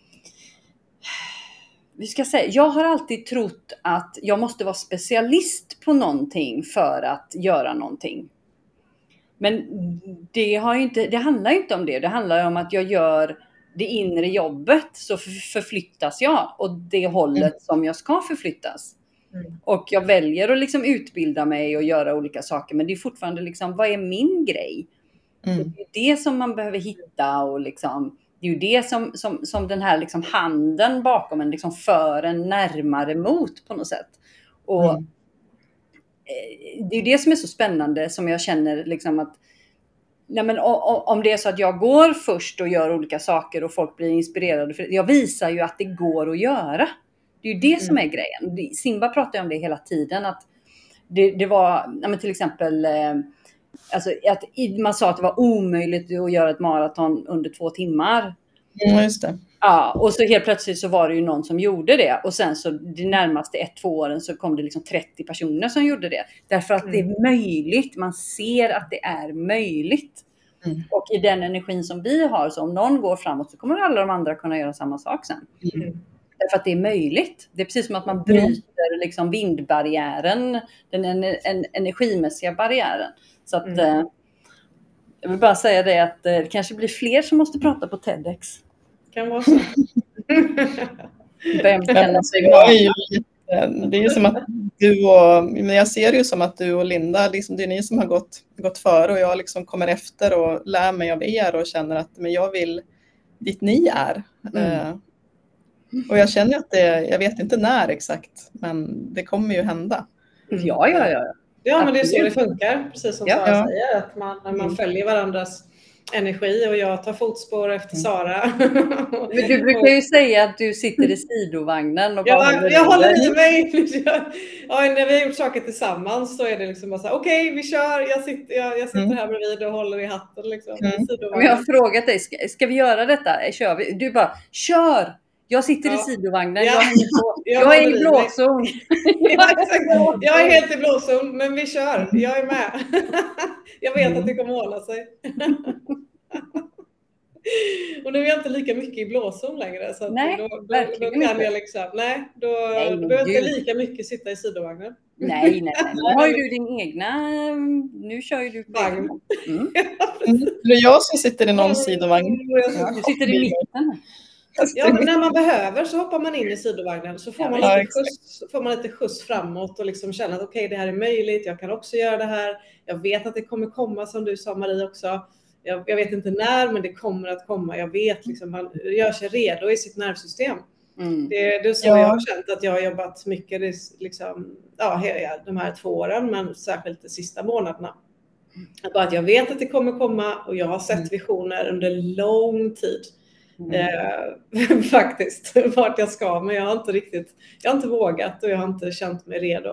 Vi ska säga, jag har alltid trott att jag måste vara specialist på någonting för att göra någonting. Men det, har ju inte, det handlar inte om det. Det handlar om att jag gör det inre jobbet så förflyttas jag åt det hållet mm. som jag ska förflyttas. Mm. Och jag väljer att liksom utbilda mig och göra olika saker. Men det är fortfarande liksom, vad är min grej? Mm. Det är det som man behöver hitta och liksom, det är ju det som, som, som den här liksom handen bakom en liksom för en närmare mot på något sätt. Och mm. det är det som är så spännande som jag känner liksom att nej men om det är så att jag går först och gör olika saker och folk blir inspirerade. För jag visar ju att det går att göra. Det är ju det mm. som är grejen. Simba pratar ju om det hela tiden. Att det, det var ja men till exempel alltså att man sa att det var omöjligt att göra ett maraton under två timmar. Ja, just det. Ja, och så helt plötsligt så var det ju någon som gjorde det. Och sen så de närmaste ett, två åren så kom det liksom trettio personer som gjorde det. Därför att mm. det är möjligt. Man ser att det är möjligt. Mm. Och i den energin som vi har, så om någon går framåt så kommer alla de andra kunna göra samma sak sen. Mm. Därför att det är möjligt. Det är precis som att man bryter liksom vindbarriären, den en, en, energimässiga barriären. Så att mm. eh, jag vill bara säga det att eh, det kanske blir fler som måste prata på TEDx. Kan vara så. Vem känner sig det är ju som att du och, men jag ser det ju som att du och Linda, liksom, det är ni som har gått, gått före och jag liksom kommer efter och lär mig av er och känner att men jag vill dit ni är. Mm. Uh, och jag känner att det, jag vet inte när exakt, men det kommer ju hända. Ja, ja, ja. Ja, men det är så det funkar, precis som ja. Sara ja. säger, att man, när man mm. följer varandras energi och jag tar fotspår efter mm. Sara. Men du brukar ju säga att du sitter i sidovagnen och bara ja, håller jag håller i mig. Ja, när vi har gjort saker tillsammans så är det liksom bara så här, okej, okay, vi kör. Jag sitter, jag, jag sitter mm. här bredvid och håller i hatten liksom. Mm. Men jag har frågat dig, ska, ska vi göra detta? Kör vi? Du bara, kör! Jag sitter ja. i sidovagnen. Ja. Jag, är på, jag, jag är i blåzon. Ja, jag är helt i blåzon, men vi kör. Jag är med. Jag vet mm. att det kommer hålla sig. Och nu är jag inte lika mycket i blåzon längre. Så att Nej, då, då, verkligen då kan inte. jag liksom, nej, då, Nej, då behöver jag inte gud. lika mycket sitta i sidovagnen. Nej, nej, nej. Nu har ju du din egna, nu kör ju du på Vagn. egen. Mm. Mm. Det är jag som sitter i någon sidovagn. Ja, du sitter i mitten. Ja, men när man behöver så hoppar man in i sidovagnen, så får man, Ja, lite, skjuts, får man lite skjuts framåt och liksom känna att okej, okay, det här är möjligt, jag kan också göra det här. Jag vet att det kommer komma, som du sa Marie också. Jag, jag vet inte när, men det kommer att komma. Jag vet liksom, man gör sig redo i sitt nervsystem. Mm. Det, det är så ja. Jag har känt att jag har jobbat mycket liksom, ja, de här två åren, men särskilt de sista månaderna. Att bara att jag vet att det kommer komma och jag har sett visioner under lång tid. Mm. Eh, faktiskt vart jag ska, men jag har inte riktigt jag har inte vågat och jag har inte känt mig redo.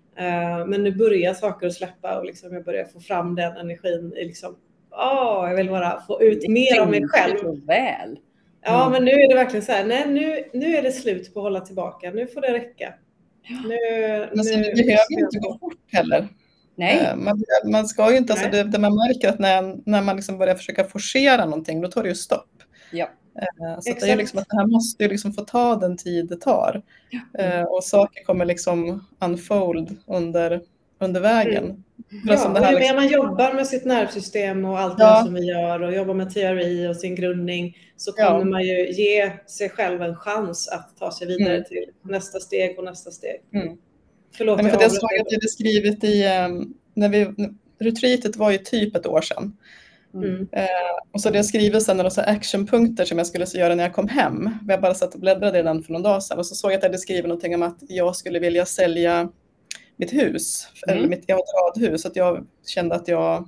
Eh, men nu börjar saker att släppa och liksom jag börjar få fram den energin i liksom, åh, jag vill bara få ut mer av mig själv. Så väl. Mm. Ja, men nu är det verkligen så här, nej, nu, nu är det slut på att hålla tillbaka, nu får det räcka. Nu, men sen, nu, det behöver ju inte gå fort heller. Nej. Man, man ska ju inte, alltså det, det man märker att när, när man liksom börjar försöka forcera någonting, då tar det ju stopp. Ja. Så det är liksom att det här måste ju liksom få ta den tid det tar. Mm. Och saker kommer liksom unfold under, under vägen. Mm. Ja, som det här, och ju liksom... mer man jobbar med sitt nervsystem och allt ja. det som vi gör och jobbar med teori och sin grundning, så kommer ja. man ju ge sig själv en chans att ta sig vidare mm. till nästa steg och nästa steg. Mm. Förlåt, Nej, men för det såg jag att jag hade skrivit i, när vi, retreatet var ju typ ett år sedan. Mm. Eh, och så hade jag skrivit sen några actionpunkter som jag skulle göra när jag kom hem. Jag bara satt och bläddrade i den för någon dag sedan. Och så såg jag att jag hade skrivit någonting om att jag skulle vilja sälja mitt hus. Mm. Eller mitt, jag har ett radhus. Att jag kände att jag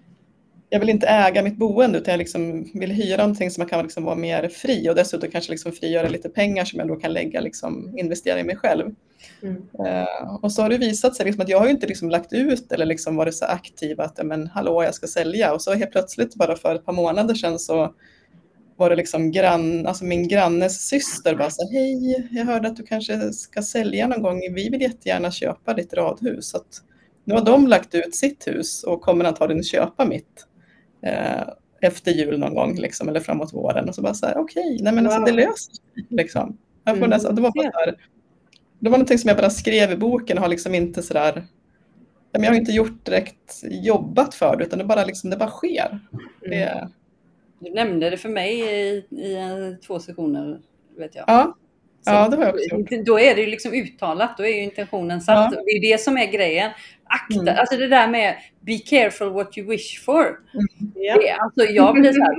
jag vill inte äga mitt boende, utan jag liksom vill hyra någonting som man kan liksom vara mer fri. Och dessutom kanske liksom frigöra lite pengar som jag då kan lägga, liksom, investera i mig själv. Mm. Uh, och så har det visat sig liksom att jag har ju inte liksom lagt ut eller liksom varit så aktiv att men, hallå, jag ska sälja. Och så helt plötsligt bara för ett par månader sedan så var det liksom grann, alltså min grannes syster bara så hej, jag hörde att du kanske ska sälja någon gång. Vi vill jättegärna köpa ditt radhus. Så att nu har de lagt ut sitt hus och kommer antagligen köpa mitt uh, efter jul någon gång liksom, eller framåt våren. Och så bara så här, okej, okay, nej men wow. alltså det löser sig liksom. Jag får mm. nästan, det var bara så här. Det var någonting som jag bara skrev i boken och har liksom inte sådär, jag har inte gjort direkt jobbat för det, utan det bara liksom, det bara sker. Mm. Det... Du nämnde det för mig i, i två sessioner, vet jag. Ja, så, ja det har jag också gjort. Då är det ju liksom uttalat, då är ju intentionen satt. Ja. Det är det som är grejen. Akta, mm. alltså det där med be careful what you wish for. Mm. Det, alltså jag blir så här,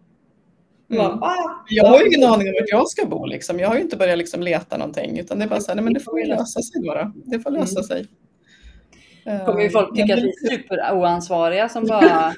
Mm. Jag har ju ingen aning om vart jag ska bo liksom. Jag har ju inte börjat liksom leta någonting, utan det är bara så här, nej men det får ju lösa sig bara. Det får lösa mm. sig. Kommer ju folk tycka att vi är superoansvariga som bara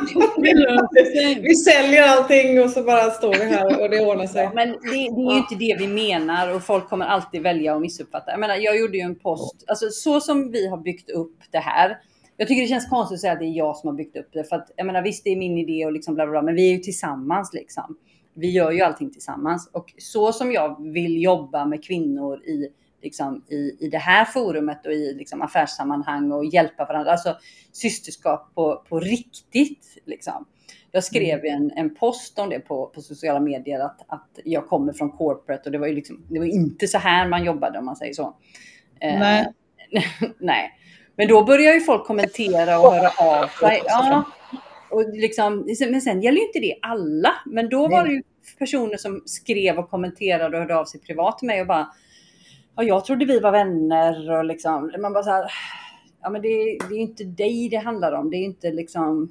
vi säljer allting och så bara står vi här och det ordnar sig. Men det, det är ju inte det vi menar, och folk kommer alltid välja att missuppfatta. Jag menar, jag gjorde ju en post, alltså så som vi har byggt upp det här. Jag tycker det känns konstigt att säga att det är jag som har byggt upp det. För att, jag menar, visst det är min idé och liksom bla bla bla. Men vi är ju tillsammans liksom. Vi gör ju allting tillsammans. Och så som jag vill jobba med kvinnor i, liksom, i, i det här forumet och i liksom, affärssammanhang och hjälpa varandra. Alltså systerskap på, på riktigt liksom. Jag skrev mm. en, en post om det på, på sociala medier. Att, att jag kommer från corporate. Och det var ju liksom, det var inte så här man jobbade, om man säger så. Nej. Eh, nej. Men då börjar ju folk kommentera och höra av sig. Ja, och liksom, men sen gäller ju inte det alla. Men då var det ju personer som skrev och kommenterade och hörde av sig privat till mig och bara, ja, jag trodde vi var vänner och liksom, man bara så här, ja men det, det är ju inte dig det handlar om. Det är inte liksom,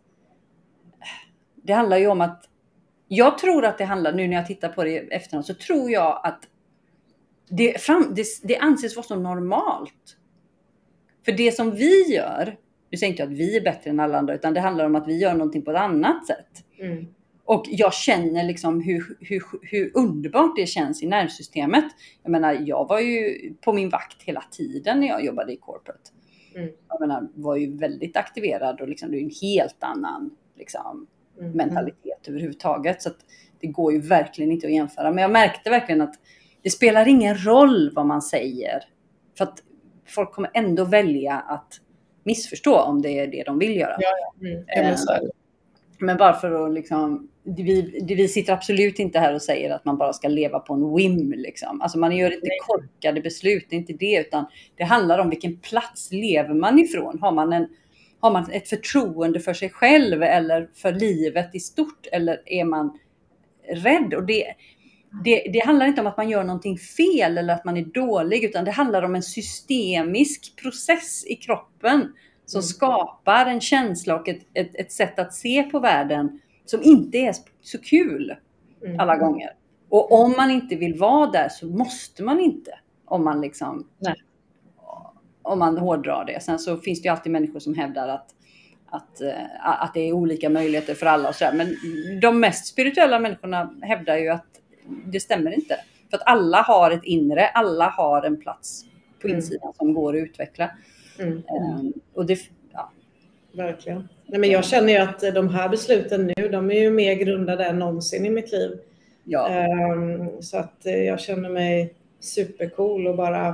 det handlar ju om att, jag tror att det handlar, nu när jag tittar på det efterhand, så tror jag att det, fram, det, det anses vara så normalt. För det som vi gör, du säger inte att vi är bättre än alla andra, utan det handlar om att vi gör någonting på ett annat sätt. Mm. Och jag känner liksom hur, hur, hur underbart det känns i nervsystemet. Jag menar, jag var ju på min vakt hela tiden när jag jobbade i corporate. Mm. Jag menar, var ju väldigt aktiverad och liksom, det är en helt annan liksom, mm. mentalitet överhuvudtaget. Så att det går ju verkligen inte att jämföra. Men jag märkte verkligen att det spelar ingen roll vad man säger. För att folk kommer ändå välja att missförstå om det är det de vill göra. Ja, ja. Mm. Men bara för att liksom, vi, vi sitter absolut inte här och säger att man bara ska leva på en whim liksom. Alltså man gör inte korkade beslut, det är inte det, utan det handlar om vilken plats lever man ifrån. Har man, en, har man ett förtroende för sig själv eller för livet i stort, eller är man rädd? Och det, det, det handlar inte om att man gör någonting fel eller att man är dålig, utan det handlar om en systemisk process i kroppen som mm. skapar en känsla och ett, ett, ett sätt att se på världen som inte är så kul mm. alla gånger. Och om man inte vill vara där så måste man inte. Om man liksom Nej. om man hårdrar det. Sen så finns det ju alltid människor som hävdar att att, att det är olika möjligheter för alla och så där. Men de mest spirituella människorna hävdar ju att det stämmer inte. För att alla har ett inre, alla har en plats på insidan mm. som går att utveckla. Mm. Um, och det, ja. Verkligen. Nej, men jag känner ju att de här besluten nu, de är ju mer grundade än någonsin i mitt liv. Ja. Um, så att jag känner mig supercool och bara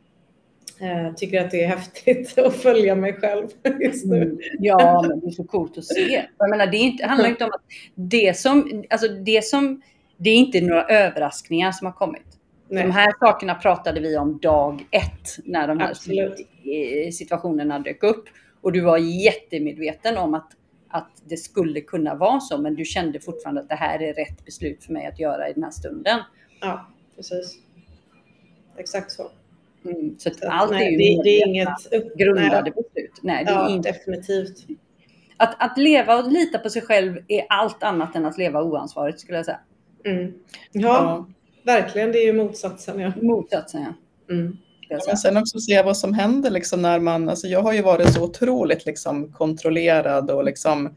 uh, tycker att det är häftigt att följa mig själv just nu. Mm. Ja, men det är så coolt att se. Jag menar, det är inte, handlar inte om att det som, alltså det som, det är inte några överraskningar som har kommit. Nej. De här sakerna pratade vi om dag ett när de här Absolut. situationerna dök upp. Och du var jättemedveten om att, att det skulle kunna vara så. Men du kände fortfarande att det här är rätt beslut för mig att göra i den här stunden. Ja, precis. Exakt så. Mm, så, så allt nej, är ju det, det är inget upp, grundade nej. beslut. Nej, det ja, är inte. definitivt. Att, att leva och lita på sig själv är allt annat än att leva oansvarigt, skulle jag säga. Mm. Ja, ja, verkligen. Det är ju motsatsen. Ja. Motsatsen, ja. Mm. Ja, men sen också se vad som händer liksom när man, alltså jag har ju varit så otroligt liksom kontrollerad och liksom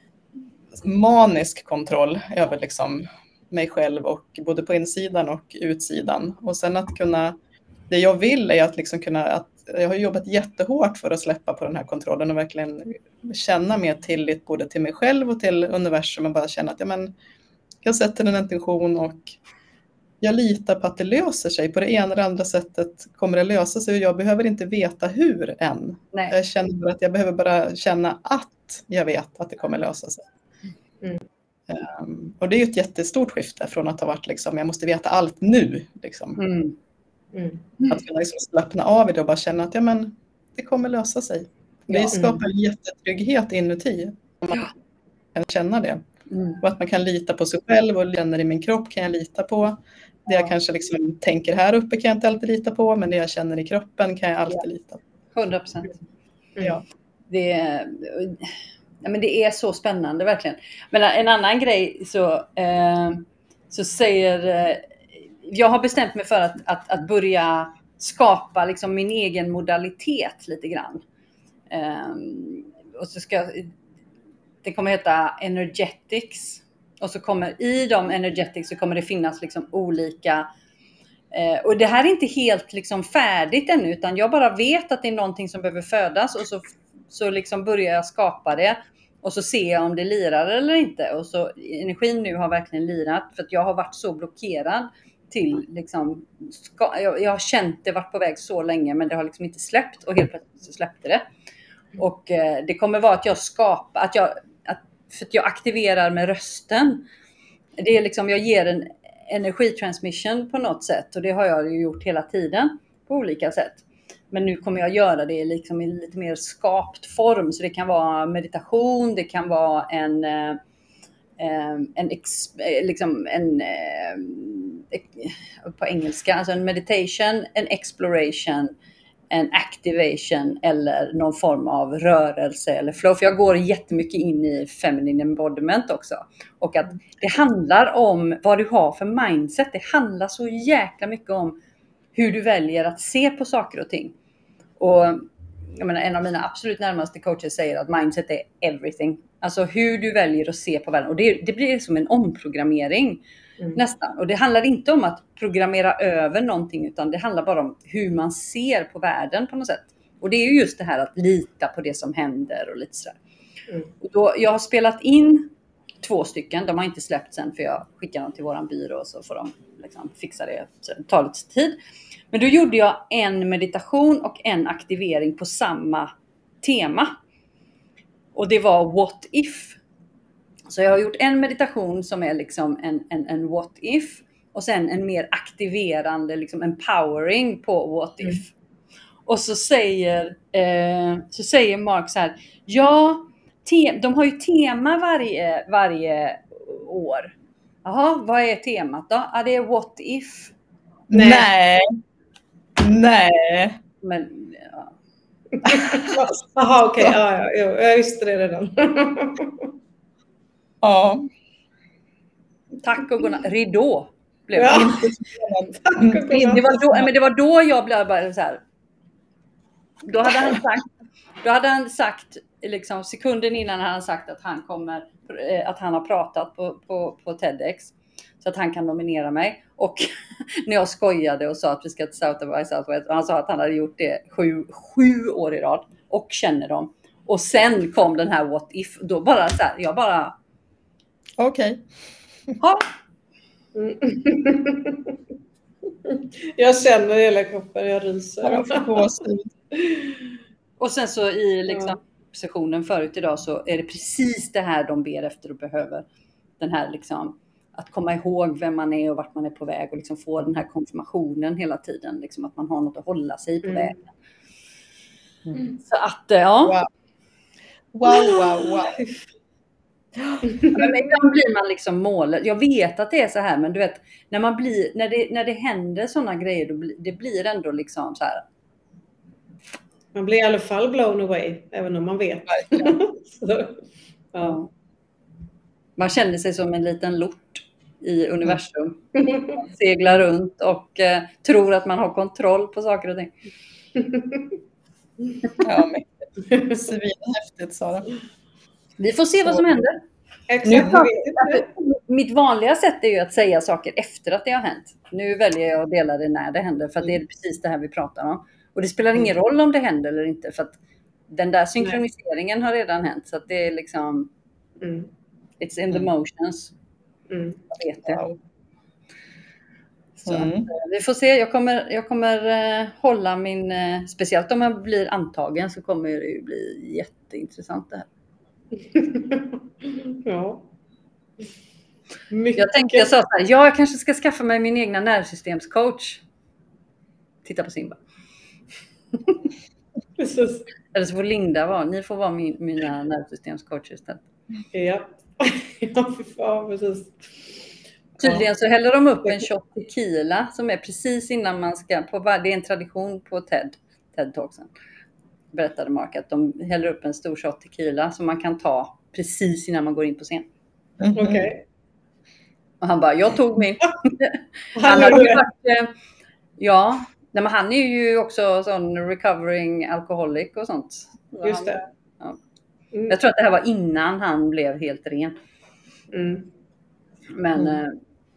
manisk kontroll över liksom mig själv och både på insidan och utsidan. Och sen att kunna, det jag vill är att liksom kunna, att jag har jobbat jättehårt för att släppa på den här kontrollen och verkligen känna mer tillit både till mig själv och till universum och bara känna att ja, men, jag sätter en intention och jag litar på att det löser sig. På det ena eller andra sättet kommer det lösa sig och jag behöver inte veta hur än. Nej. Jag känner att jag behöver bara känna att jag vet att det kommer lösa sig. Mm. Um, och det är ju ett jättestort skifte från att ha varit liksom, jag måste veta allt nu. Liksom. Mm. Mm. Att kunna liksom slappna av i det och bara känna att ja, men, det kommer lösa sig. Det ja. skapar en jättetrygghet inuti. Om man kan känna det. Mm. Och att man kan lita på sig själv och känner i min kropp kan jag lita på. Det jag kanske liksom tänker här uppe kan jag inte alltid lita på, men det jag känner i kroppen kan jag alltid ja. lita på. hundra procent. Mm. Ja. Det, ja, men det är så spännande verkligen. Men en annan grej så, eh, så säger, eh, jag har bestämt mig för att, att, att börja skapa liksom min egen modalitet lite grann. Eh, och så ska det kommer heta Energetics. Och så kommer i de Energetics så kommer det finnas liksom olika. Eh, och det här är inte helt liksom färdigt ännu. Utan jag bara vet att det är någonting som behöver födas. Och så, så liksom börjar jag skapa det. Och så ser jag om det lirar eller inte. Och så energin nu har verkligen lirat. För att jag har varit så blockerad. Till liksom. Ska, jag, jag har känt det varit på väg så länge. Men det har liksom inte släppt. Och helt plötsligt så släppte det. Och eh, det kommer vara att jag skapar. Att jag. För att jag aktiverar med rösten. Det är liksom, jag ger en energitransmission på något sätt. Och det har jag ju gjort hela tiden. På olika sätt. Men nu kommer jag göra det liksom i lite mer skapt form. Så det kan vara meditation. Det kan vara en... En, liksom en... På engelska. Alltså en meditation. En exploration. En activation eller någon form av rörelse eller flow. För jag går jättemycket in i feminine embodiment också. Och att det handlar om vad du har för mindset. Det handlar så jäkla mycket om hur du väljer att se på saker och ting. Och jag menar, en av mina absolut närmaste coacher säger att mindset är everything. Alltså hur du väljer att se på världen. Och det, det blir som en omprogrammering. Mm. Nästan. Och det handlar inte om att programmera över någonting, utan det handlar bara om hur man ser på världen på något sätt. Och det är ju just det här att lita på det som händer och lite sådär. Mm. Och då, jag har spelat in två stycken, de har inte släppt sen för jag skickar dem till våran byrå och så får de liksom fixa det, så det tar lite tid. Men då gjorde jag en meditation och en aktivering på samma tema. Och det var what if. Så jag har gjort en meditation som är liksom en, en, en what if. Och sen en mer aktiverande, liksom empowering på what if. Mm. Och så säger, eh, så säger Mark så här. Ja, te- de har ju tema varje, varje år. Jaha, vad är temat då? Ja, det är what if. Nej. Nej. Men, ja. Jaha, okej. Okay. Ja, ja, jag visste det redan. Ja. Tack och godnatt. Ridå. Blev ja. Tack och godnatt. Det var då, men det var då jag blev bara så här. Då hade han sagt, då hade han sagt liksom sekunden innan han sagt att han kommer, att han har pratat på, på, på TEDx. Så att han kan nominera mig. Och när jag skojade och sa att vi ska till South by Southwest. Och han sa att han hade gjort det sju, sju år i rad. Och känner dem. Och sen kom den här what if. Då bara så här, jag bara... Okej. Okay. Ja. Mm. Jag känner hela kroppen, jag ryser. Och sen så i liksom ja. sessionen förut idag så är det precis det här de ber efter och behöver. Den här liksom... Att komma ihåg vem man är och vart man är på väg. Och liksom få den här konfirmationen hela tiden. Liksom att man har något att hålla sig på mm. vägen. Mm. Så att, ja. Wow, wow, wow. wow. Men ibland blir man liksom målet. Jag vet att det är så här. Men du vet, när, man blir, när, det, när det händer sådana grejer. Då blir, det blir ändå liksom så här. Man blir i alla fall blown away. Även om man vet. så, ja. Man känner sig som en liten lort i universum. Man seglar runt och eh, tror att man har kontroll på saker och ting. Ja, mäktigt. Svinhäftigt, Sara. Vi får se Så. vad som händer. Exakt. Nu, mitt vanliga sätt är ju att säga saker efter att det har hänt. Nu väljer jag att dela det när det händer. För att det är precis det här vi pratar om. Och det spelar ingen roll om det händer eller inte. För att den där synkroniseringen har redan hänt. Så att det är liksom... Mm. It's in the motions. Mm. Jag vet det. Wow. Så mm. att, vi får se. Jag kommer, jag kommer uh, hålla min... Uh, speciellt om jag blir antagen så kommer det ju bli jätteintressant det här. ja. Mycket. Jag tänkte, jag sa så här, ja, jag kanske ska skaffa mig min egna nervsystemscoach. Titta på Simba. Eller så får Linda vara, ni får vara min, mina nervsystemscoacher istället. Ja. Ja, ja, precis. Tydligen så häller de upp en shot tequila som är precis innan man ska, på, det är en tradition på TED, TED Talksen. Berättade Mark att de häller upp en stor shot tequila som man kan ta precis innan man går in på scen. Mm-hmm. Okej. Okay. Och han bara, jag tog min. han hade ju varit, ja, nej, men han är ju också sån recovering alcoholic och sånt. Så just han, det. Ja. Mm. Jag tror att det här var innan han blev helt ren. Mm. Men mm. Eh,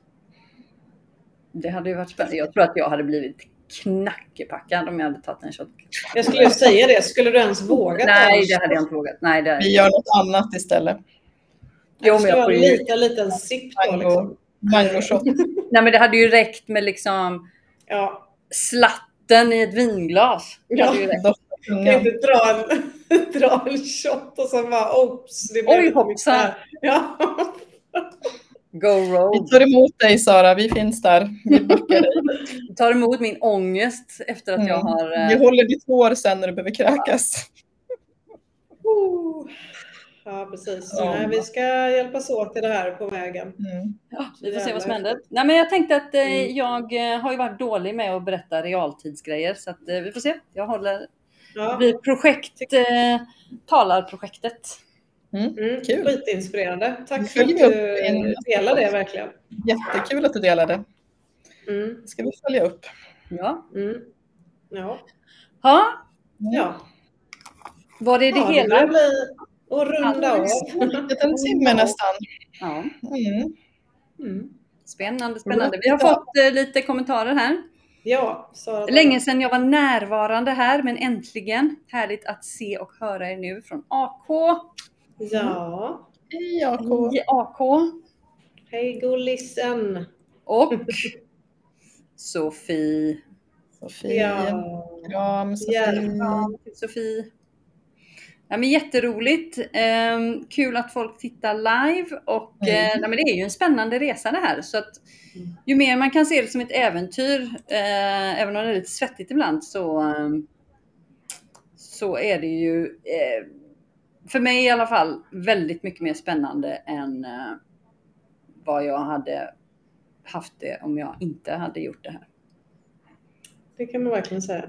det hade ju varit spännande. Jag tror att jag hade blivit knackepackad om jag hade tagit en shot. Jag skulle säga det. Skulle du ens våga? Nej, det hade jag inte vågat. Nej, det Vi gör något annat istället. Jo, men jag får ju... lite liten sipp då liksom. Mango shot. Nej, men det hade ju räckt med liksom ja. slatten i ett vinglas. Ja. Hade ju räckt. Jag kan inte dra en, dra en shot och så bara, oops. Det Oj, hoppsan. Ja. Go roll. Vi tar emot dig, Sara. Vi finns där. Vi backar dig. Vi tar emot min ångest efter att mm. jag har... Uh... Vi håller ditt hår sen när du behöver kräkas. Uh. Ja, precis. Ja. Nej, vi ska hjälpas åt i det här på vägen. Mm. Ja, vi får se vad som händer. Nej, men jag tänkte att eh, mm. jag eh, har ju varit dålig med att berätta realtidsgrejer. Så att, eh, vi får se. Jag håller... Ja. Det blir projekt... Eh, talarprojektet. Mm. Mm, kul. Skitinspirerande. Tack för att du delade det verkligen. Jättekul att du delade. Mm. Ska vi följa upp? Ja. Mm. Ja. Ha? Ja. Var är det ja, hela? Det blir och runda av. En timme nästan. Ja. Mm. Mm. Spännande, spännande. Vi har fått uh, lite kommentarer här. Ja. Så länge sedan jag var närvarande här, men äntligen. Härligt att se och höra er nu från A K. Ja. Hej A K. Hej A K. Hej Gullisen. Och Sofie. Sofie. Ja. Kram Sofie. Kram till Sofie. Ja, men jätteroligt. Eh, kul att folk tittar live. Och mm. eh, ja, men det är ju en spännande resa det här. Så att ju mer man kan se det som ett äventyr, eh, även om det är lite svettigt ibland, så, eh, så är det ju eh, för mig i alla fall väldigt mycket mer spännande än eh, vad jag hade haft det om jag inte hade gjort det här. Det kan man verkligen säga.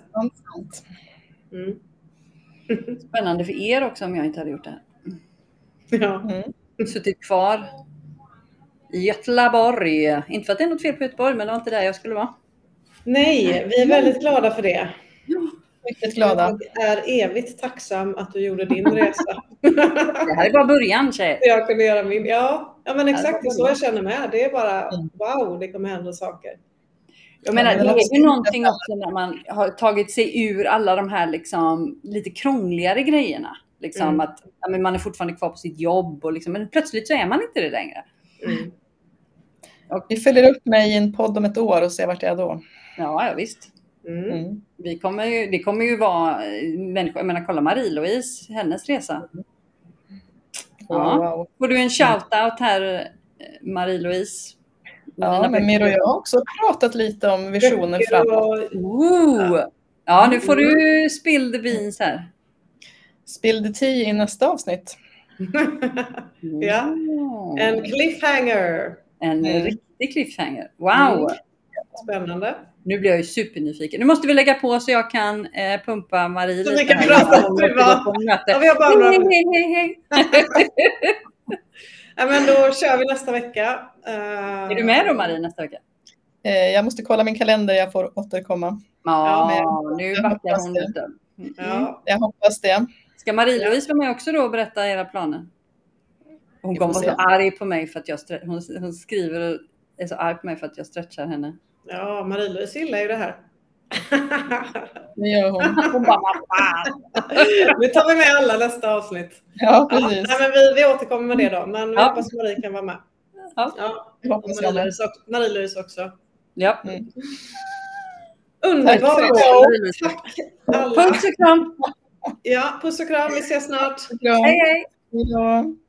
Mm. Spännande för er också om jag inte hade gjort det här. Ja. Mm. Suttit kvar i Göteborg. Inte för att det är något fel på Göteborg, men det var inte där jag skulle vara. Nej, vi är väldigt glada för det. Ja. Mycket glada. Jag är evigt tacksam att du gjorde din resa. Det här är bara början, tjej. Jag kunde göra min. Ja, ja men exakt det är så jag känner med. Det är bara, wow, det kommer hända saker. Jag menar, det är ju någonting också när man har tagit sig ur alla de här liksom, lite krångligare grejerna. Liksom mm. att ja, men man är fortfarande kvar på sitt jobb. Och liksom, men plötsligt så är man inte det längre. Mm. Och vi följer upp mig i en podd om ett år och ser vart jag är då. Ja, ja visst. Mm. Mm. Vi kommer ju, det kommer ju vara människor. Jag menar, kolla Marie-Louise, hennes resa. Ja. Wow. Får du en shout-out här, Marie-Louise? Ja, men Miro och jag har också pratat lite om visioner framåt. Ooh. Ja, nu får du spill the beans här. Spill the tea i nästa avsnitt. Ja, en cliffhanger. En mm. riktig cliffhanger. Wow. Mm. Spännande. Nu blir jag ju supernyfiken. Nu måste vi lägga på så jag kan eh, pumpa Marie så lite. Så vi kan prata om det. Ja, vi har bara hej, hej, hej, hej. Ja, men då kör vi nästa vecka. Uh... Är du med då, Marie, nästa vecka? Eh, jag måste kolla min kalender, jag får återkomma. Ja, ja nu backar hon lite. Mm. Ja. Jag hoppas det. Ska Marie-Louise vara med också då och berätta era planer? Hon kommer vara så arg på mig för att jag stre- hon, hon skriver och är så arg på mig för att jag stretchar henne. Ja, Marie-Louise gillar ju det här. Det gör hon. Hon bara, nu tar vi med alla nästa avsnitt. Ja, precis. Ja, men vi, vi återkommer med det då. Men vi ja. hoppas Marie kan vara med. Ja, ja. Marie-Louise också. Marie-Louise också. Ja. Mm. Underbart. Tack, Tack alla. Puss och kram. Ja, puss och kram. Vi ses snart. Hej, hej. Hej då.